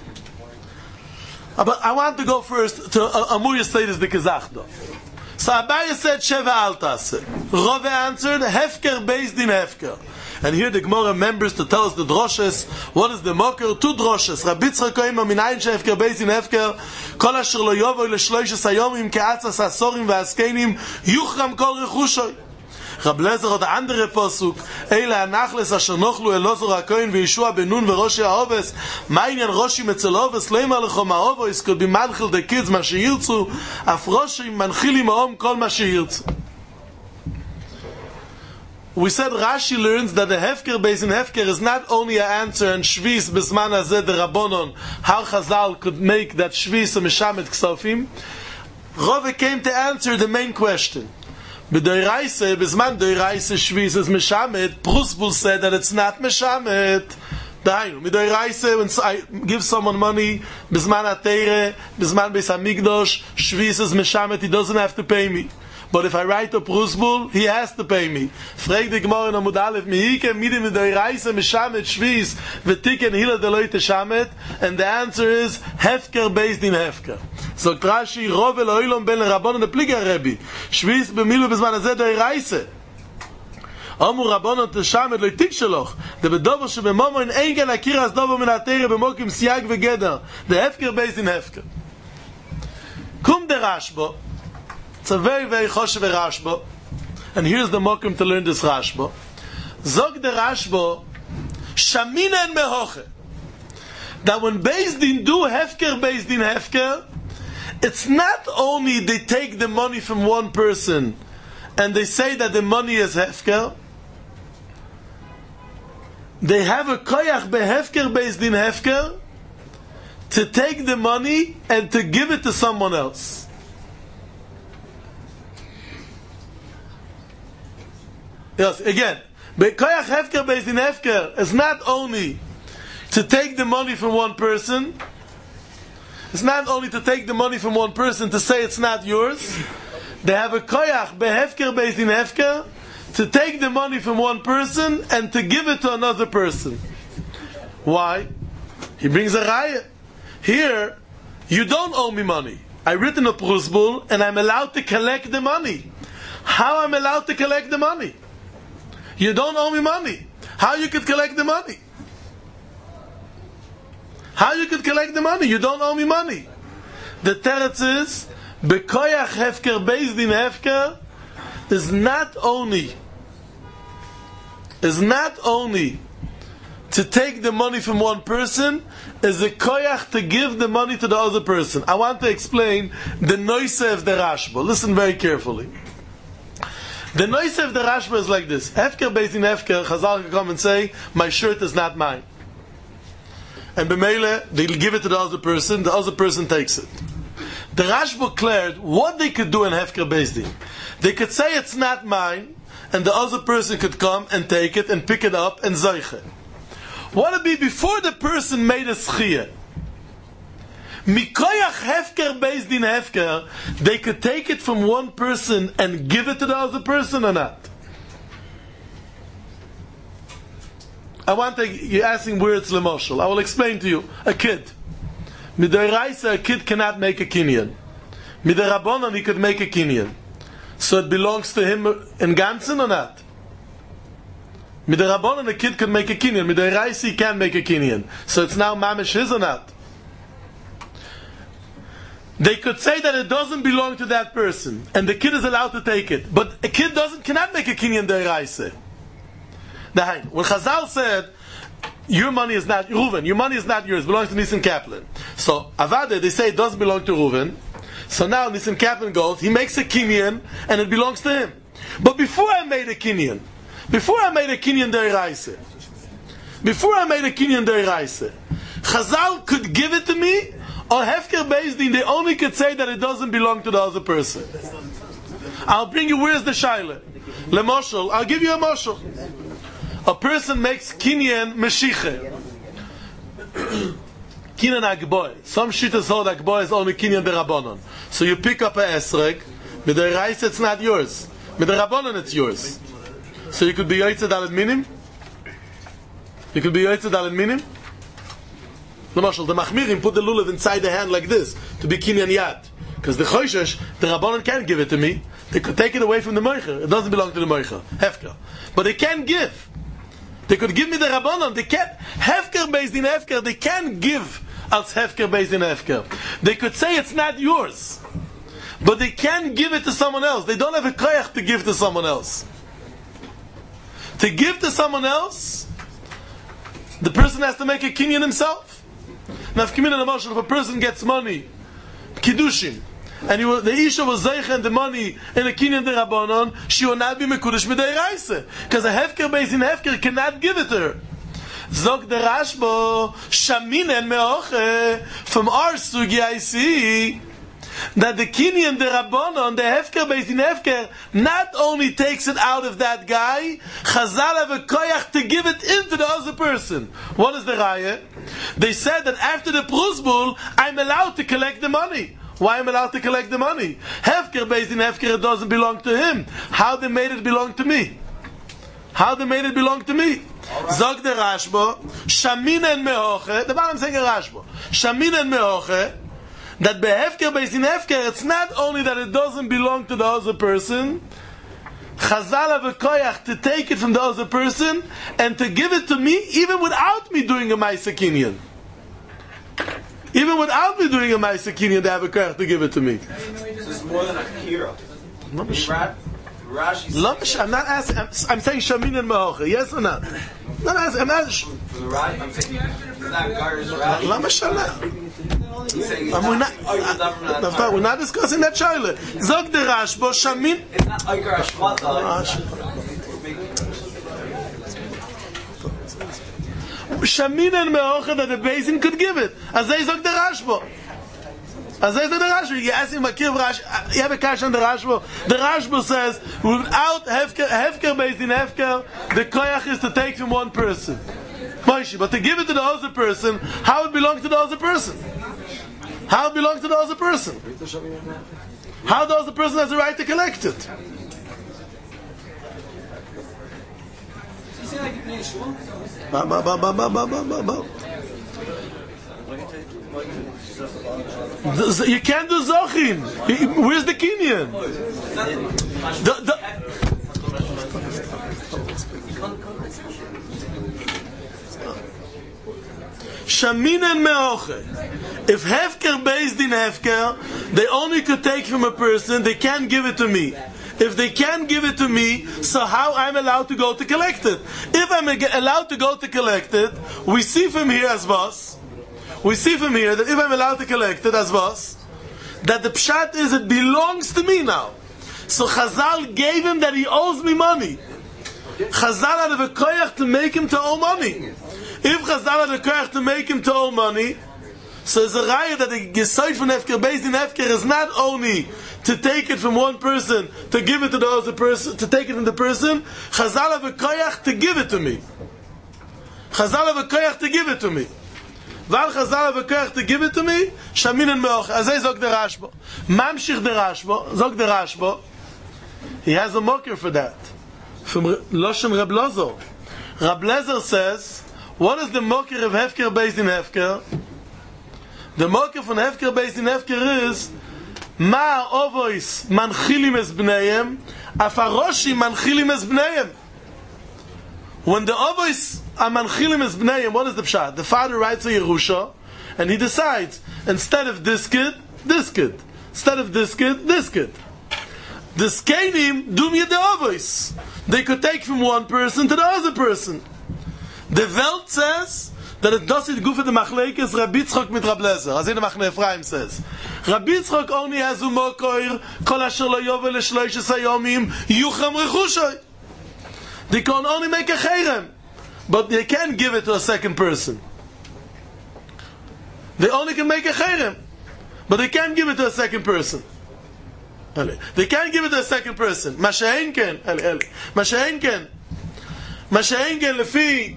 But I want to go first to Amur Yisrael is the Kazachdo. So Abaye said Sheva alta se. Rove answered, hefker based in hefker. And here the Gemara remembers to tell us the droshes. What is the mocker? Two droshes. Rabbi Yitzchak Koima minayin shehefker beis in hefker. Kol asher lo yovoi l'shloishes hayomim ke'atzas hasorim v'askenim yuchram kol rechushoy. Rab Lezer hat andere Posuk. Eile anachles asher nochlu Elozor HaKohen v'Yeshua ben Nun v'Roshi HaOves. Ma'inyan Roshi metzel Oves leima lecho ma'ovois kol b'manchil the kids ma sheyirtzu. Af Roshi manchili ma'om kol ma sheyirtzu. We said Rashi learns that the hefker based in hefker is not only an answer in Shvis Bisman Hazeh de Rabbonon, how Chazal could make that Shvis a Meshamet Ksofim. Rove came to answer the main question. B'doiraise, Bisman doiraise Shvis is Meshamet. Prusbul said that it's not Meshamet. Dainu, midoi reise, when I give someone money, bisman atere, bisman beis hamikdosh, shvis is meshamet, he doesn't have to pay me. But if I write a prusbul, he has to pay me. Frag the Gemara in Amud Aleph, mihike midim midoi reise, meshamet shvis, v'tiken hila deloy teshamet, and the answer is, hefker based in hefker. So Rashi, rov eloilom ben rabbanon, the pliga Rebbe, shvis b'milu bisman azeh doi reise. Amur Rabbanon teshamet lo yitik shaloch. The bedover shebemamo in ein gan akira as dover min atere b'mokim siyag v'geder. The hefker based in hefker. Kum de Rashba. It's a very very choshev Rashba. And here's the mokim to learn this Rashba. Zog de Rashba shamina en mehoche. That when based in do hefker based in hefker, it's not only they take the money from one person and they say that the money is hefker. They have a koyach behefker based in hefker to take the money and to give it to someone else. Yes, again, koyach hefker based in hefker is not only to take the money from one person. It's not only to take the money from one person to say it's not yours. They have a koyach behefker based in hefker to take the money from one person and to give it to another person. Why? He brings a raya. Here, you don't owe me money. I've written a prusbul and I'm allowed to collect the money. How I'm allowed to collect the money? You don't owe me money. How you could collect the money? How you could collect the money? You don't owe me money. The teretz is, bekoyach hefker based in hefker, is not only is not only to take the money from one person, is a koyach to give the money to the other person. I want to explain the noise of the Rashba. Listen very carefully. The noise of the Rashba is like this. Hefker based in hefker, Chazal can come and say, my shirt is not mine. And b'meile, they'll give it to the other person, the other person takes it. The Rashba declared what they could do in hefker based in. They could say it's not mine, and the other person could come and take it and pick it up and zeiche. What would be before the person made a schiyah? Mikoyach hefker based in hefker, they could take it from one person and give it to the other person or not? I want to, you're asking where it's lemoshel. I will explain to you. A kid. Midoraisa, a kid cannot make a kinyan. Midarabonon, he could make a kinyan. So it belongs to him in Ganzen or not? Midarabonon, a kid could make a kinyan. Midoraisa, he can't make a kinyan. So it's now mamish his or not? They could say that it doesn't belong to that person, and the kid is allowed to take it. But a kid doesn't cannot make a kinyan deiraisa. When Chazal said, your money is not Reuven, your money is not yours, it belongs to Nisim Kaplan. So Avada, they say it doesn't belong to Reuven. So now Nisim Kaplan goes, he makes a kinyan, and it belongs to him. But before I made a kinyan, before I made a kinyan deiraisa, before I made a kinyan deiraisa, Chazal could give it to me, or Hefker Bezdin, they only could say that it doesn't belong to the other person. I'll bring you, where's the shaila? Le moshel, I'll give you a moshel. A person makes kinyan meshiche. Kinyan agboy. Some shittas hold agboy is only kinyan derabonon. So you pick up a esreg, with the rice it's not yours. With the rabbonon it's yours. So you could be yotzed al minim. You could be yotzed al minim. The mashal, the machmirim put the lulav inside the hand like this to be kinyan yad. Because the choishesh, the rabbonon can't give it to me. They could take it away from the moicher. It doesn't belong to the moicher. Hefker. But they can't give. They could give me the rabbonon. They can't. Hefker based in hefker. They can't give as hefker based in hefker. They could say it's not yours, but they can't give it to someone else. They don't have a koyach to give to someone else. To give to someone else, the person has to make a kinyan himself. Now, if if a person gets money, kiddushin, and was, the Isha was zeicha and the money in a kinyan de rabbanon, she will not be mekudesh midei reise, because a hefker based in hefker cannot give it to her. Zog the Rashba shaminen meoche, from our sugi I see that the Kinyan, the Rabbanon, the Hefker based in Hefker, not only takes it out of that guy, Chazal have a koyach to give it into the other person. What is the raya? They said that after the Prusbul, I'm allowed to collect the money. Why am I allowed to collect the money? Hefker based in Hefker, it doesn't belong to him. How they made it belong to me? How they made it belong to me? Zog the Rashba, Shamin and Mehoche, the bottom saying Rashba, Shamin and Mehoche, that behefker based in Hefker, it's not only that it doesn't belong to the other person, Chazal have a koyach to take it from the other person and to give it to me even without me doing a Maisa Kinyan. Even without me doing a Maisa Kinyan, they have a koyach to give it to me. This is more than a kira. Rashi, I'm not asking. I'm, I'm saying Shamin and Mehoche. Yes or not? Not asking. I'm asking. For the Rashi, I'm saying for that Gar's Rashi. Lama Shana. He's saying We're not. Uh, we're not discussing that child. Zog the Rashba Shamin. It's not Iker Hashmata. Shamin and Mehoche that the basin could give it. As they zog the Rashba. As I said, the Rashba, you ask him, Rashba, you have a cash on the Rashba. The Rashba says, without Hefker, Hefker based in Hefker, the koyach is to take from one person. But to give it to the other person, how it belongs to the other person? How it belongs to the other person? How the other person has the right to collect it? Ba, ba, ba, ba, ba, ba, ba, ba. You can't do Zochim. Where's the Kinyan? The, the Shamin and Mehoche. If Hefker based in Hefker, they only could take from a person, they can't give it to me. If they can't give it to me, so how I'm allowed to go to collect it? If I'm allowed to go to collect it, we see from here as was. We see from here that if I'm allowed to collect it as was, that the pshat is it belongs to me now. So Chazal gave him that he owes me money. Chazal had a koyach to make him to owe money. If Chazal had a koyach to make him to owe money, so it's a raya that the Gesoid from Hefker based in Hefker is not only to take it from one person to give it to the other person, to take it from the person. Chazal have a koyach to give it to me. Chazal have a koyach to give it to me. Val Chazal have a koyach to give it to me. Shamin and Mehoche. Azay zog the Rashba. Mamshich the Rashba. Zog the Rashba. He has a mocker for that. From Loshem Reb Lozo. Reb Lezer says, what is the mocker of Hefker based in Hefker? The mocker from Hefker based in Hefker is Ma ovois manchilim es bneihem, afaroshi manchilim es bneihem. When the ovois are manchilim es bneihem, what is the pshat? The father writes a Yerusha, and he decides, instead of this kid, this kid. Instead of this kid, this kid. The skenim dum ye the ovois. They could take from one person to the other person. The Welt says that it does it good for the machlekes Rabbi Yitzchok mit Reb Lezer. As in the Machne Ephraim says, Rabbi Yitzchok only has a mokoir kol asher lo yovel l'shloishes hayomim yuchem rechushay. They can only make a cherem, but they can't give it to a second person. They only can make a cherem, but they can't give it to a second person. They can't give it to a second person. Mashain ken, Mashain ken, Mashain ken lefi.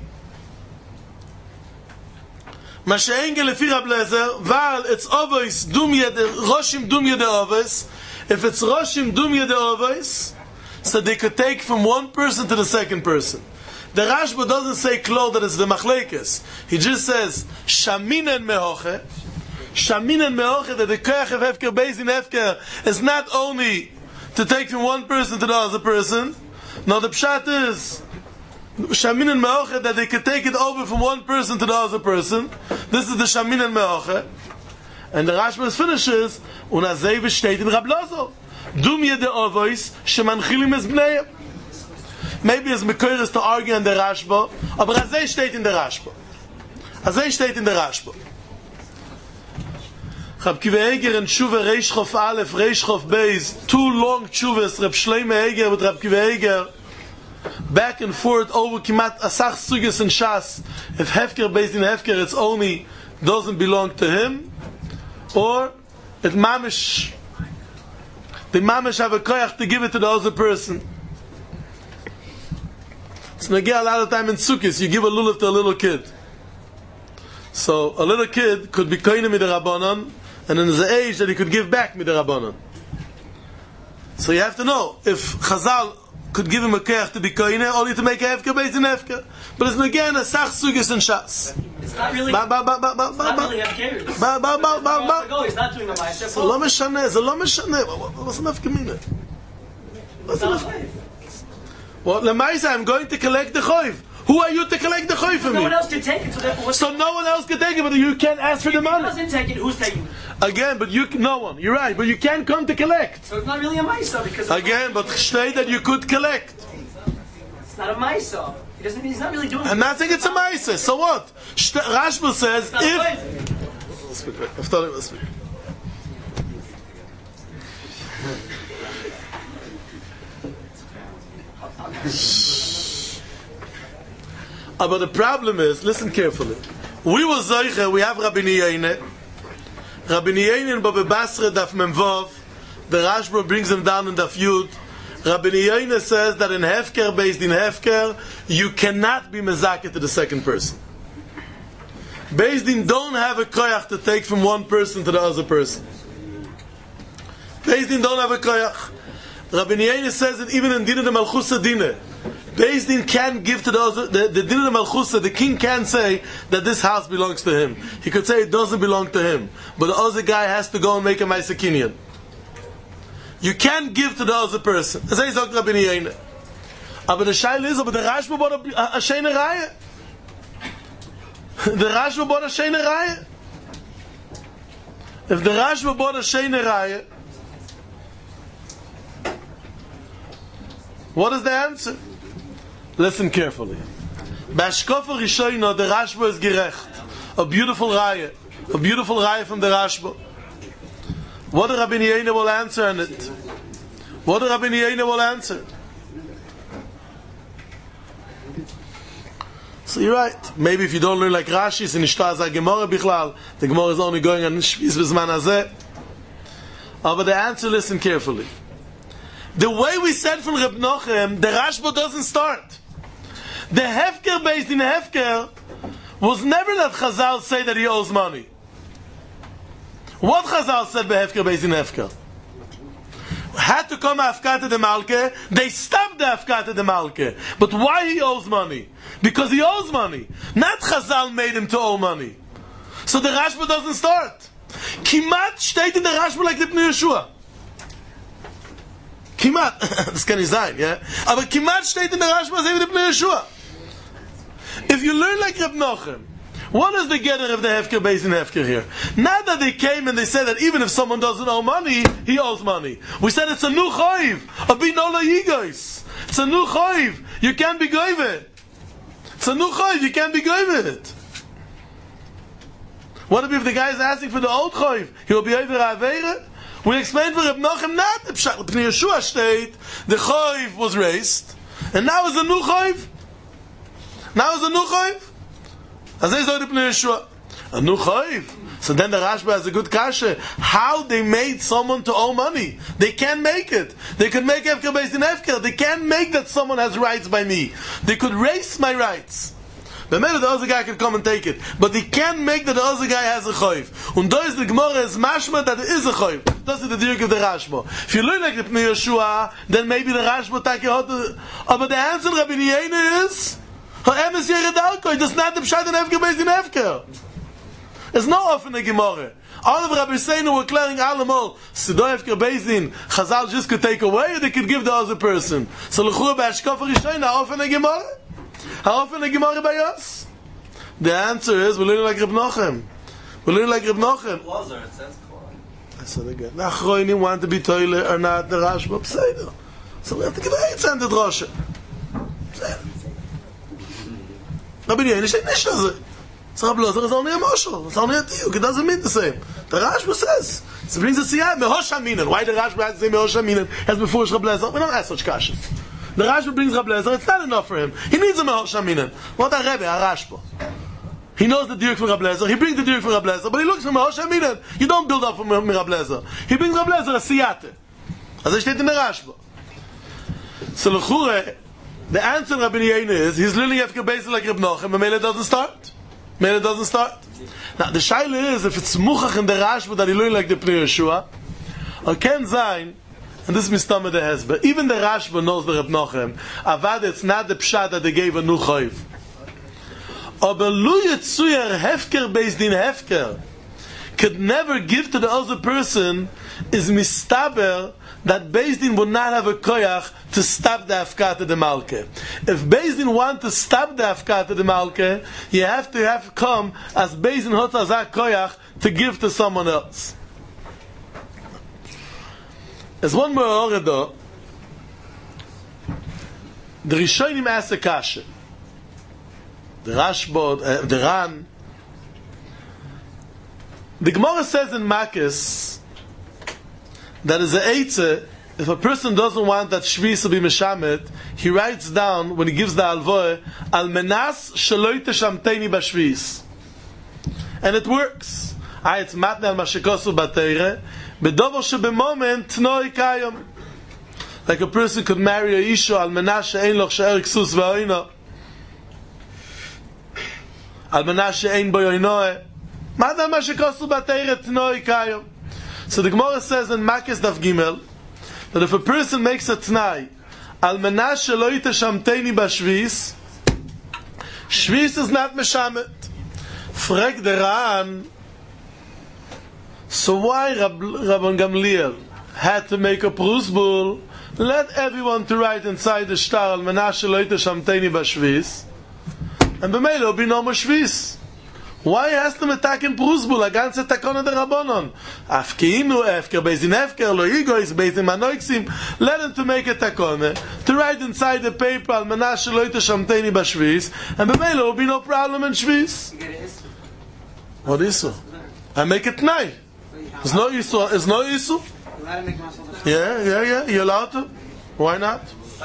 Mashaengel lefi Reb Lezer, val it's always dum yed roshim dum yed always. If it's roshim dum yed always, so they could take from one person to the second person. The Rashba doesn't say klo that it's the machlekes. He just says shamin and mehoche. Shamin and mehoche, that the koyach of Hefker based in Hefker is not only to take from one person to the other person. No, the pshat is Shamin and Mehoche, that they can take it over from one person to the other person. This is the Shamin and Mehoche. And the Rashba finishes, Unazei v'shteit in Reb Lozo. Dum yede ovois, shemanchilim es bneihem. Maybe it's Mekoiris to argue in the Rashba, aber Azei steht in the Rashba. Azei steht in the Rashba. Rab Kiva Eger and Tshuva Reish Chof Aleph, Reish Chof Beis, two long Tshuvas, Rab Shlomo Eger with Rab Kiva Eger, back and forth over Kimat Asach Sugis and Shas. If Hefker based in Hefker, it's only doesn't belong to him, or it mamish, the mamish have a koyach to give it to the other person. So again, a lot of time in Sukkot, you give a lulav to a little kid. So a little kid could be koine mid'Rabbanan, and in the age that he could give back mid'Rabbanan. So you have to know if Chazal could give him a koyach to be koine, only to make a hefker based in hefker. But it's again a sach sugis and shas. It's not really. Ba ba ba ba ba It's not really hefker. ba ba ba ba ba. He's not doing a ma'aser. זה לא משנה, זה לא משנה. What's the nafka mina? What's the nafka? Well, Lemaisa, I'm going to collect the choiv. Who are you to collect the choiv for me? No one else can take it, so therefore what's So no one else can take it, but you can't ask for the If he money. doesn't take it, who's taking it? Again, but you, no one. You're right, but you can't come to collect. So it's not really a ma'aser because Again, but state that you could collect. it's not a ma'aser. He doesn't. He's not really doing. I'm not saying it's a ma'aser. So what? Shte- Rashba says It's not if. if. Uh, but the problem is, listen carefully. We were Zoiche, we have Rabbi Niyene. Rabbi Niyene in Baba Basra, Daf Memvov. The Rashba brings him down in Daf Yud. Rabbi Niyene says that in Hefker, based in Hefker, you cannot be Mezakeh to the second person. Based in don't have a koyach to take from one person to the other person. Based in don't have a koyach. Rabbi Niyene says that even in Dinah de Malchusa Dinah, Beis Din can give to the other, the, the Dinah de Malchusa, the king can say that this house belongs to him. He could say it doesn't belong to him. But the other guy has to go and make a Ma'aser Kinyan. You can't give to the other person. As I said, Rabbi Niyene. Aber the Shail is, but the Rashba bought a, a Sheine Raya. The Rashba bought a Sheine Raya. If the Rashba bought a Sheine Raya, what is the answer? Listen carefully. Bashkofa Rishoyno, the Rashba is gerecht. A beautiful Raya. A beautiful Raya from the Rashba. What the Rabbi Niyene will answer on it? What the Rabbi Niyene will answer? So you're right. Maybe if you don't learn like Rashi, it's in Ishtaz HaGemorah Bichlal. The Gemorah is only going on Shviz B'zman Hazeh. Oh, but the answer, listen carefully. The way we said from Reb Nochem, the Rashba doesn't start. The Hefker based in Hefker was never that Chazal say that he owes money. What Chazal said by Hefker based in Hefker? Had to come Afkata de Malke, they stopped the Afkata de Malke. But why he owes money? Because he owes money. Not Chazal made him to owe money. So the Rashba doesn't start. Kimat steht in the Rashba like the Pnei Yeshua. Kimat, das kann nicht sein, ja? Aber Kimat steht in der Rashba, same with the Pnei Yeshua. If you learn like Reb Nochem, what is the getter of the Hefker based in Hefker here? Not that they came and they said that even if someone doesn't owe money, he owes money. We said it's a new choiv, a binola yigos. It's a new choiv. You can't be goyve. It's a new choiv. You can't be goyve it. What if the guy is asking for the old choiv? He will be over avera. We explained for Reb Nochem not the pshat. Pnei Yeshua state the choiv was raised, and now is a new choiv. Now is a new choiv. As I said, the Pnei Yeshua, a new choiv. So then the Rashba has a good kasha. How they made someone to owe money? They can't make it. They could make Hefker based in Hefker. They can't make that someone has rights by me. They could raise my rights. The minute the other guy can come and take it, but they can't make that the other guy has a choiv. And those the Gemara is mashma that there is a choiv. That's the dirk of the Rashba. If you learn like the Pnei Yeshua, then maybe the Rashba take out the. But the answer Rabbi Niyene is. Ha'emes yeredalko, that's not the pshat in Hefker based in Hefker. There's no off in the Gemara. All of Rabbi Seinu were clearing Alamol. Sido Hefker based in, Chazal just could take away or they could give the other person. So l'chura b'ashkofa rishoyna, how often the Gemara? How often the Gemara by us? The answer is, we're learning like Reb Nochem. We're learning like Reb Nochem. Lazar, it says I said again, Nachroinim want to be toilet or not, the Rashba, Pseido. So we have to give a eight cent at Rosh. Rabbi Niyene steht nicht das. So Rabbi Lazar is only a moshel. It's only a diuk. It doesn't mean the same. The Rashba says. So it brings us here, Mehosh Haminen. Why the Rashba has to say Mehosh Haminen as before Rabbi Lazar? We don't ask such kashas. The Rashba brings Rabbi Lazar. It's not enough for him. He needs a Mehosh Haminen. What a Rebbe, a Rashba. He knows the dirk for Rab Lezer. He brings the dirk for Rab Lezer, but he looks for Moshe Aminen. You don't build up for Rab Lezer. He brings Rab Lezer a siyate. As I steht in the Rashba. So l'chure, the answer Rabbi Yehuda is he's learning Hefker Beis like Reb Nochem, and Mele doesn't start. Mele doesn't start. Now the shaila is if it's muchach in the Rashba that he learned like the Pnei Yeshua, or Ken Zayin. And this is Mistama the Hezbollah. Even the Rashba knows the Reb Nochem. Avad, it's not the pshat that they gave a new choiv. Aber lu yetzuyer hefker based in hefker could never give to the other person is mistaber that Beis Din would not have a koyach to stop the afkat of the malke. If Beis Din want to stop the afkat of the malke, you have to have come as Beis Din hot azak koyach to give to someone else. As one more order, the Rishonim asked a kasha. The Rashba, uh, the Ran. The Gemara says in Makis that is a eitze. If a person doesn't want that shvis to be meshamet, he writes down when he gives the alvoy al menas sheloi teshamteini bashvis, and it works. Ah, it's matne al mashikosu bateire. Like a person could marry a isha al menashe ein loch she'er ksus v'oino al menashe ein boyoinoe madam mashikosu b'teire tnoi kayom. So the Gemara says in Makis Daf Gimel that if a person makes a tnai al menashe lo yiteshamteini b'shvis, shvis is not meshamet. Frag the Ran, so why Rab, Rabban Gamliel had to make a prusbul? Let everyone to write inside the shtar al menashe lo yiteshamteini b'shvis, and b'meilo will be no more shvis. Why has to attack in prusbul? A ganze takona de Rabbanon. Afkeinu efker, bezin efker, lo yigois, bezin manoiksim. Let him to make a takona, to write inside the paper al menashe lo yiteshamteini b'shvis, and b'meilo will be no problem in shvis. What is so? I make it tnai. It's no issue. It's no issue. Yeah, yeah, yeah. You're allowed to. Why not?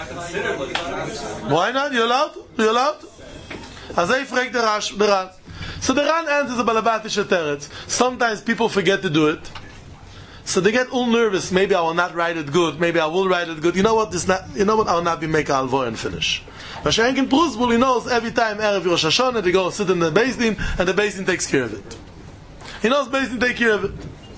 Why not? You're allowed to. You're allowed to. As I frag the Rash, the Ran. So the Ran answers a balabatische teretz. Sometimes people forget to do it, so they get all nervous. Maybe I will not write it good. Maybe I will write it good. You know what? This not. You know what? I will not be make alvoy and finish. Mashenk in Prusbul, he knows every time erev Rosh Hashanah they go sit in the Beis Din, and the Beis Din takes care of it. He knows Beis Din take care of it.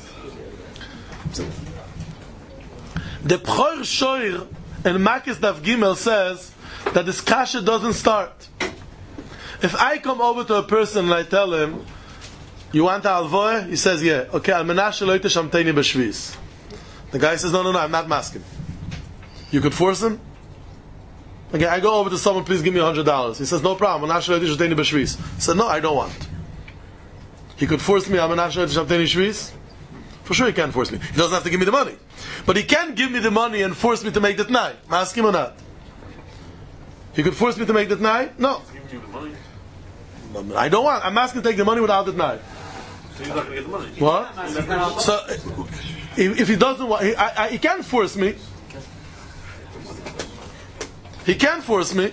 The Pchor Shoir in Makis Daf Gimel says that this kasha doesn't start. If I come over to a person and I tell him, you want a alvoy? He says, yeah. Okay, al menashe lo yiteshamteini b'shvis. The guy says, no, no, no, I'm not masking. You could force him? Okay, I go over to someone, please give me a hundred dollars. He says, no problem, menashe lo yiteshamteini b'shvis. I said, no, I don't want. He could force me al menashe lo yiteshamteini b'shvis? For sure he can't force me. He doesn't have to give me the money. But he can give me the money and force me to make the t'nai. Ask him or not. He could force me to make the t'nai? No. I don't want. I'm asking to take the money without the t'nai. So he's not going to get the money. What? So, if, if he doesn't want, he, I, I, he can't force me. He can't force me.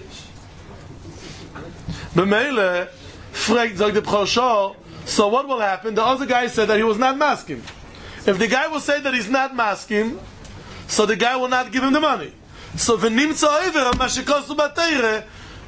B'meile, fragt, sagt the Pchor. So what will happen? The other guy said that he was not masking. If the guy will say that he's not masking, so the guy will not give him the money. So v'nimtza over al mashikosu b'teire,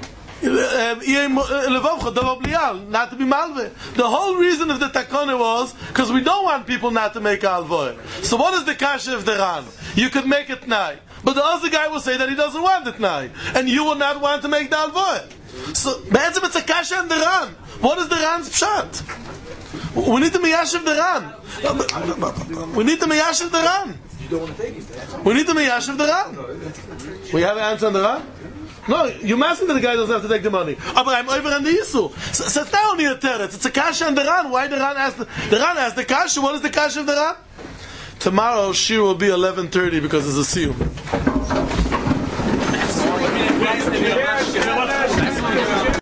not to be malve. The whole reason of the takone was because we don't want people not to make alvoy. So what is the kasha of the Ran? You could make it t'nai, but the other guy will say that he doesn't want the t'nai, and you will not want to make the alvoy. So be'etzim it's a kasha in the Ran. What is the Ran's pshat? We need to miyashiv the Ran. We need to miyashiv the Ran. We need to miyashiv the Ran. We have an answer on the Ran? No, you're asking that the guy doesn't have to take the money. Oh, but I'm over on the issue. So, so it's not only a teretz, it's a kasha and the Ran. Why the Ran asked the, the Ran asked the kasha? What is the kasha of the Ran? Tomorrow, shir will be eleven thirty because it's a siyum.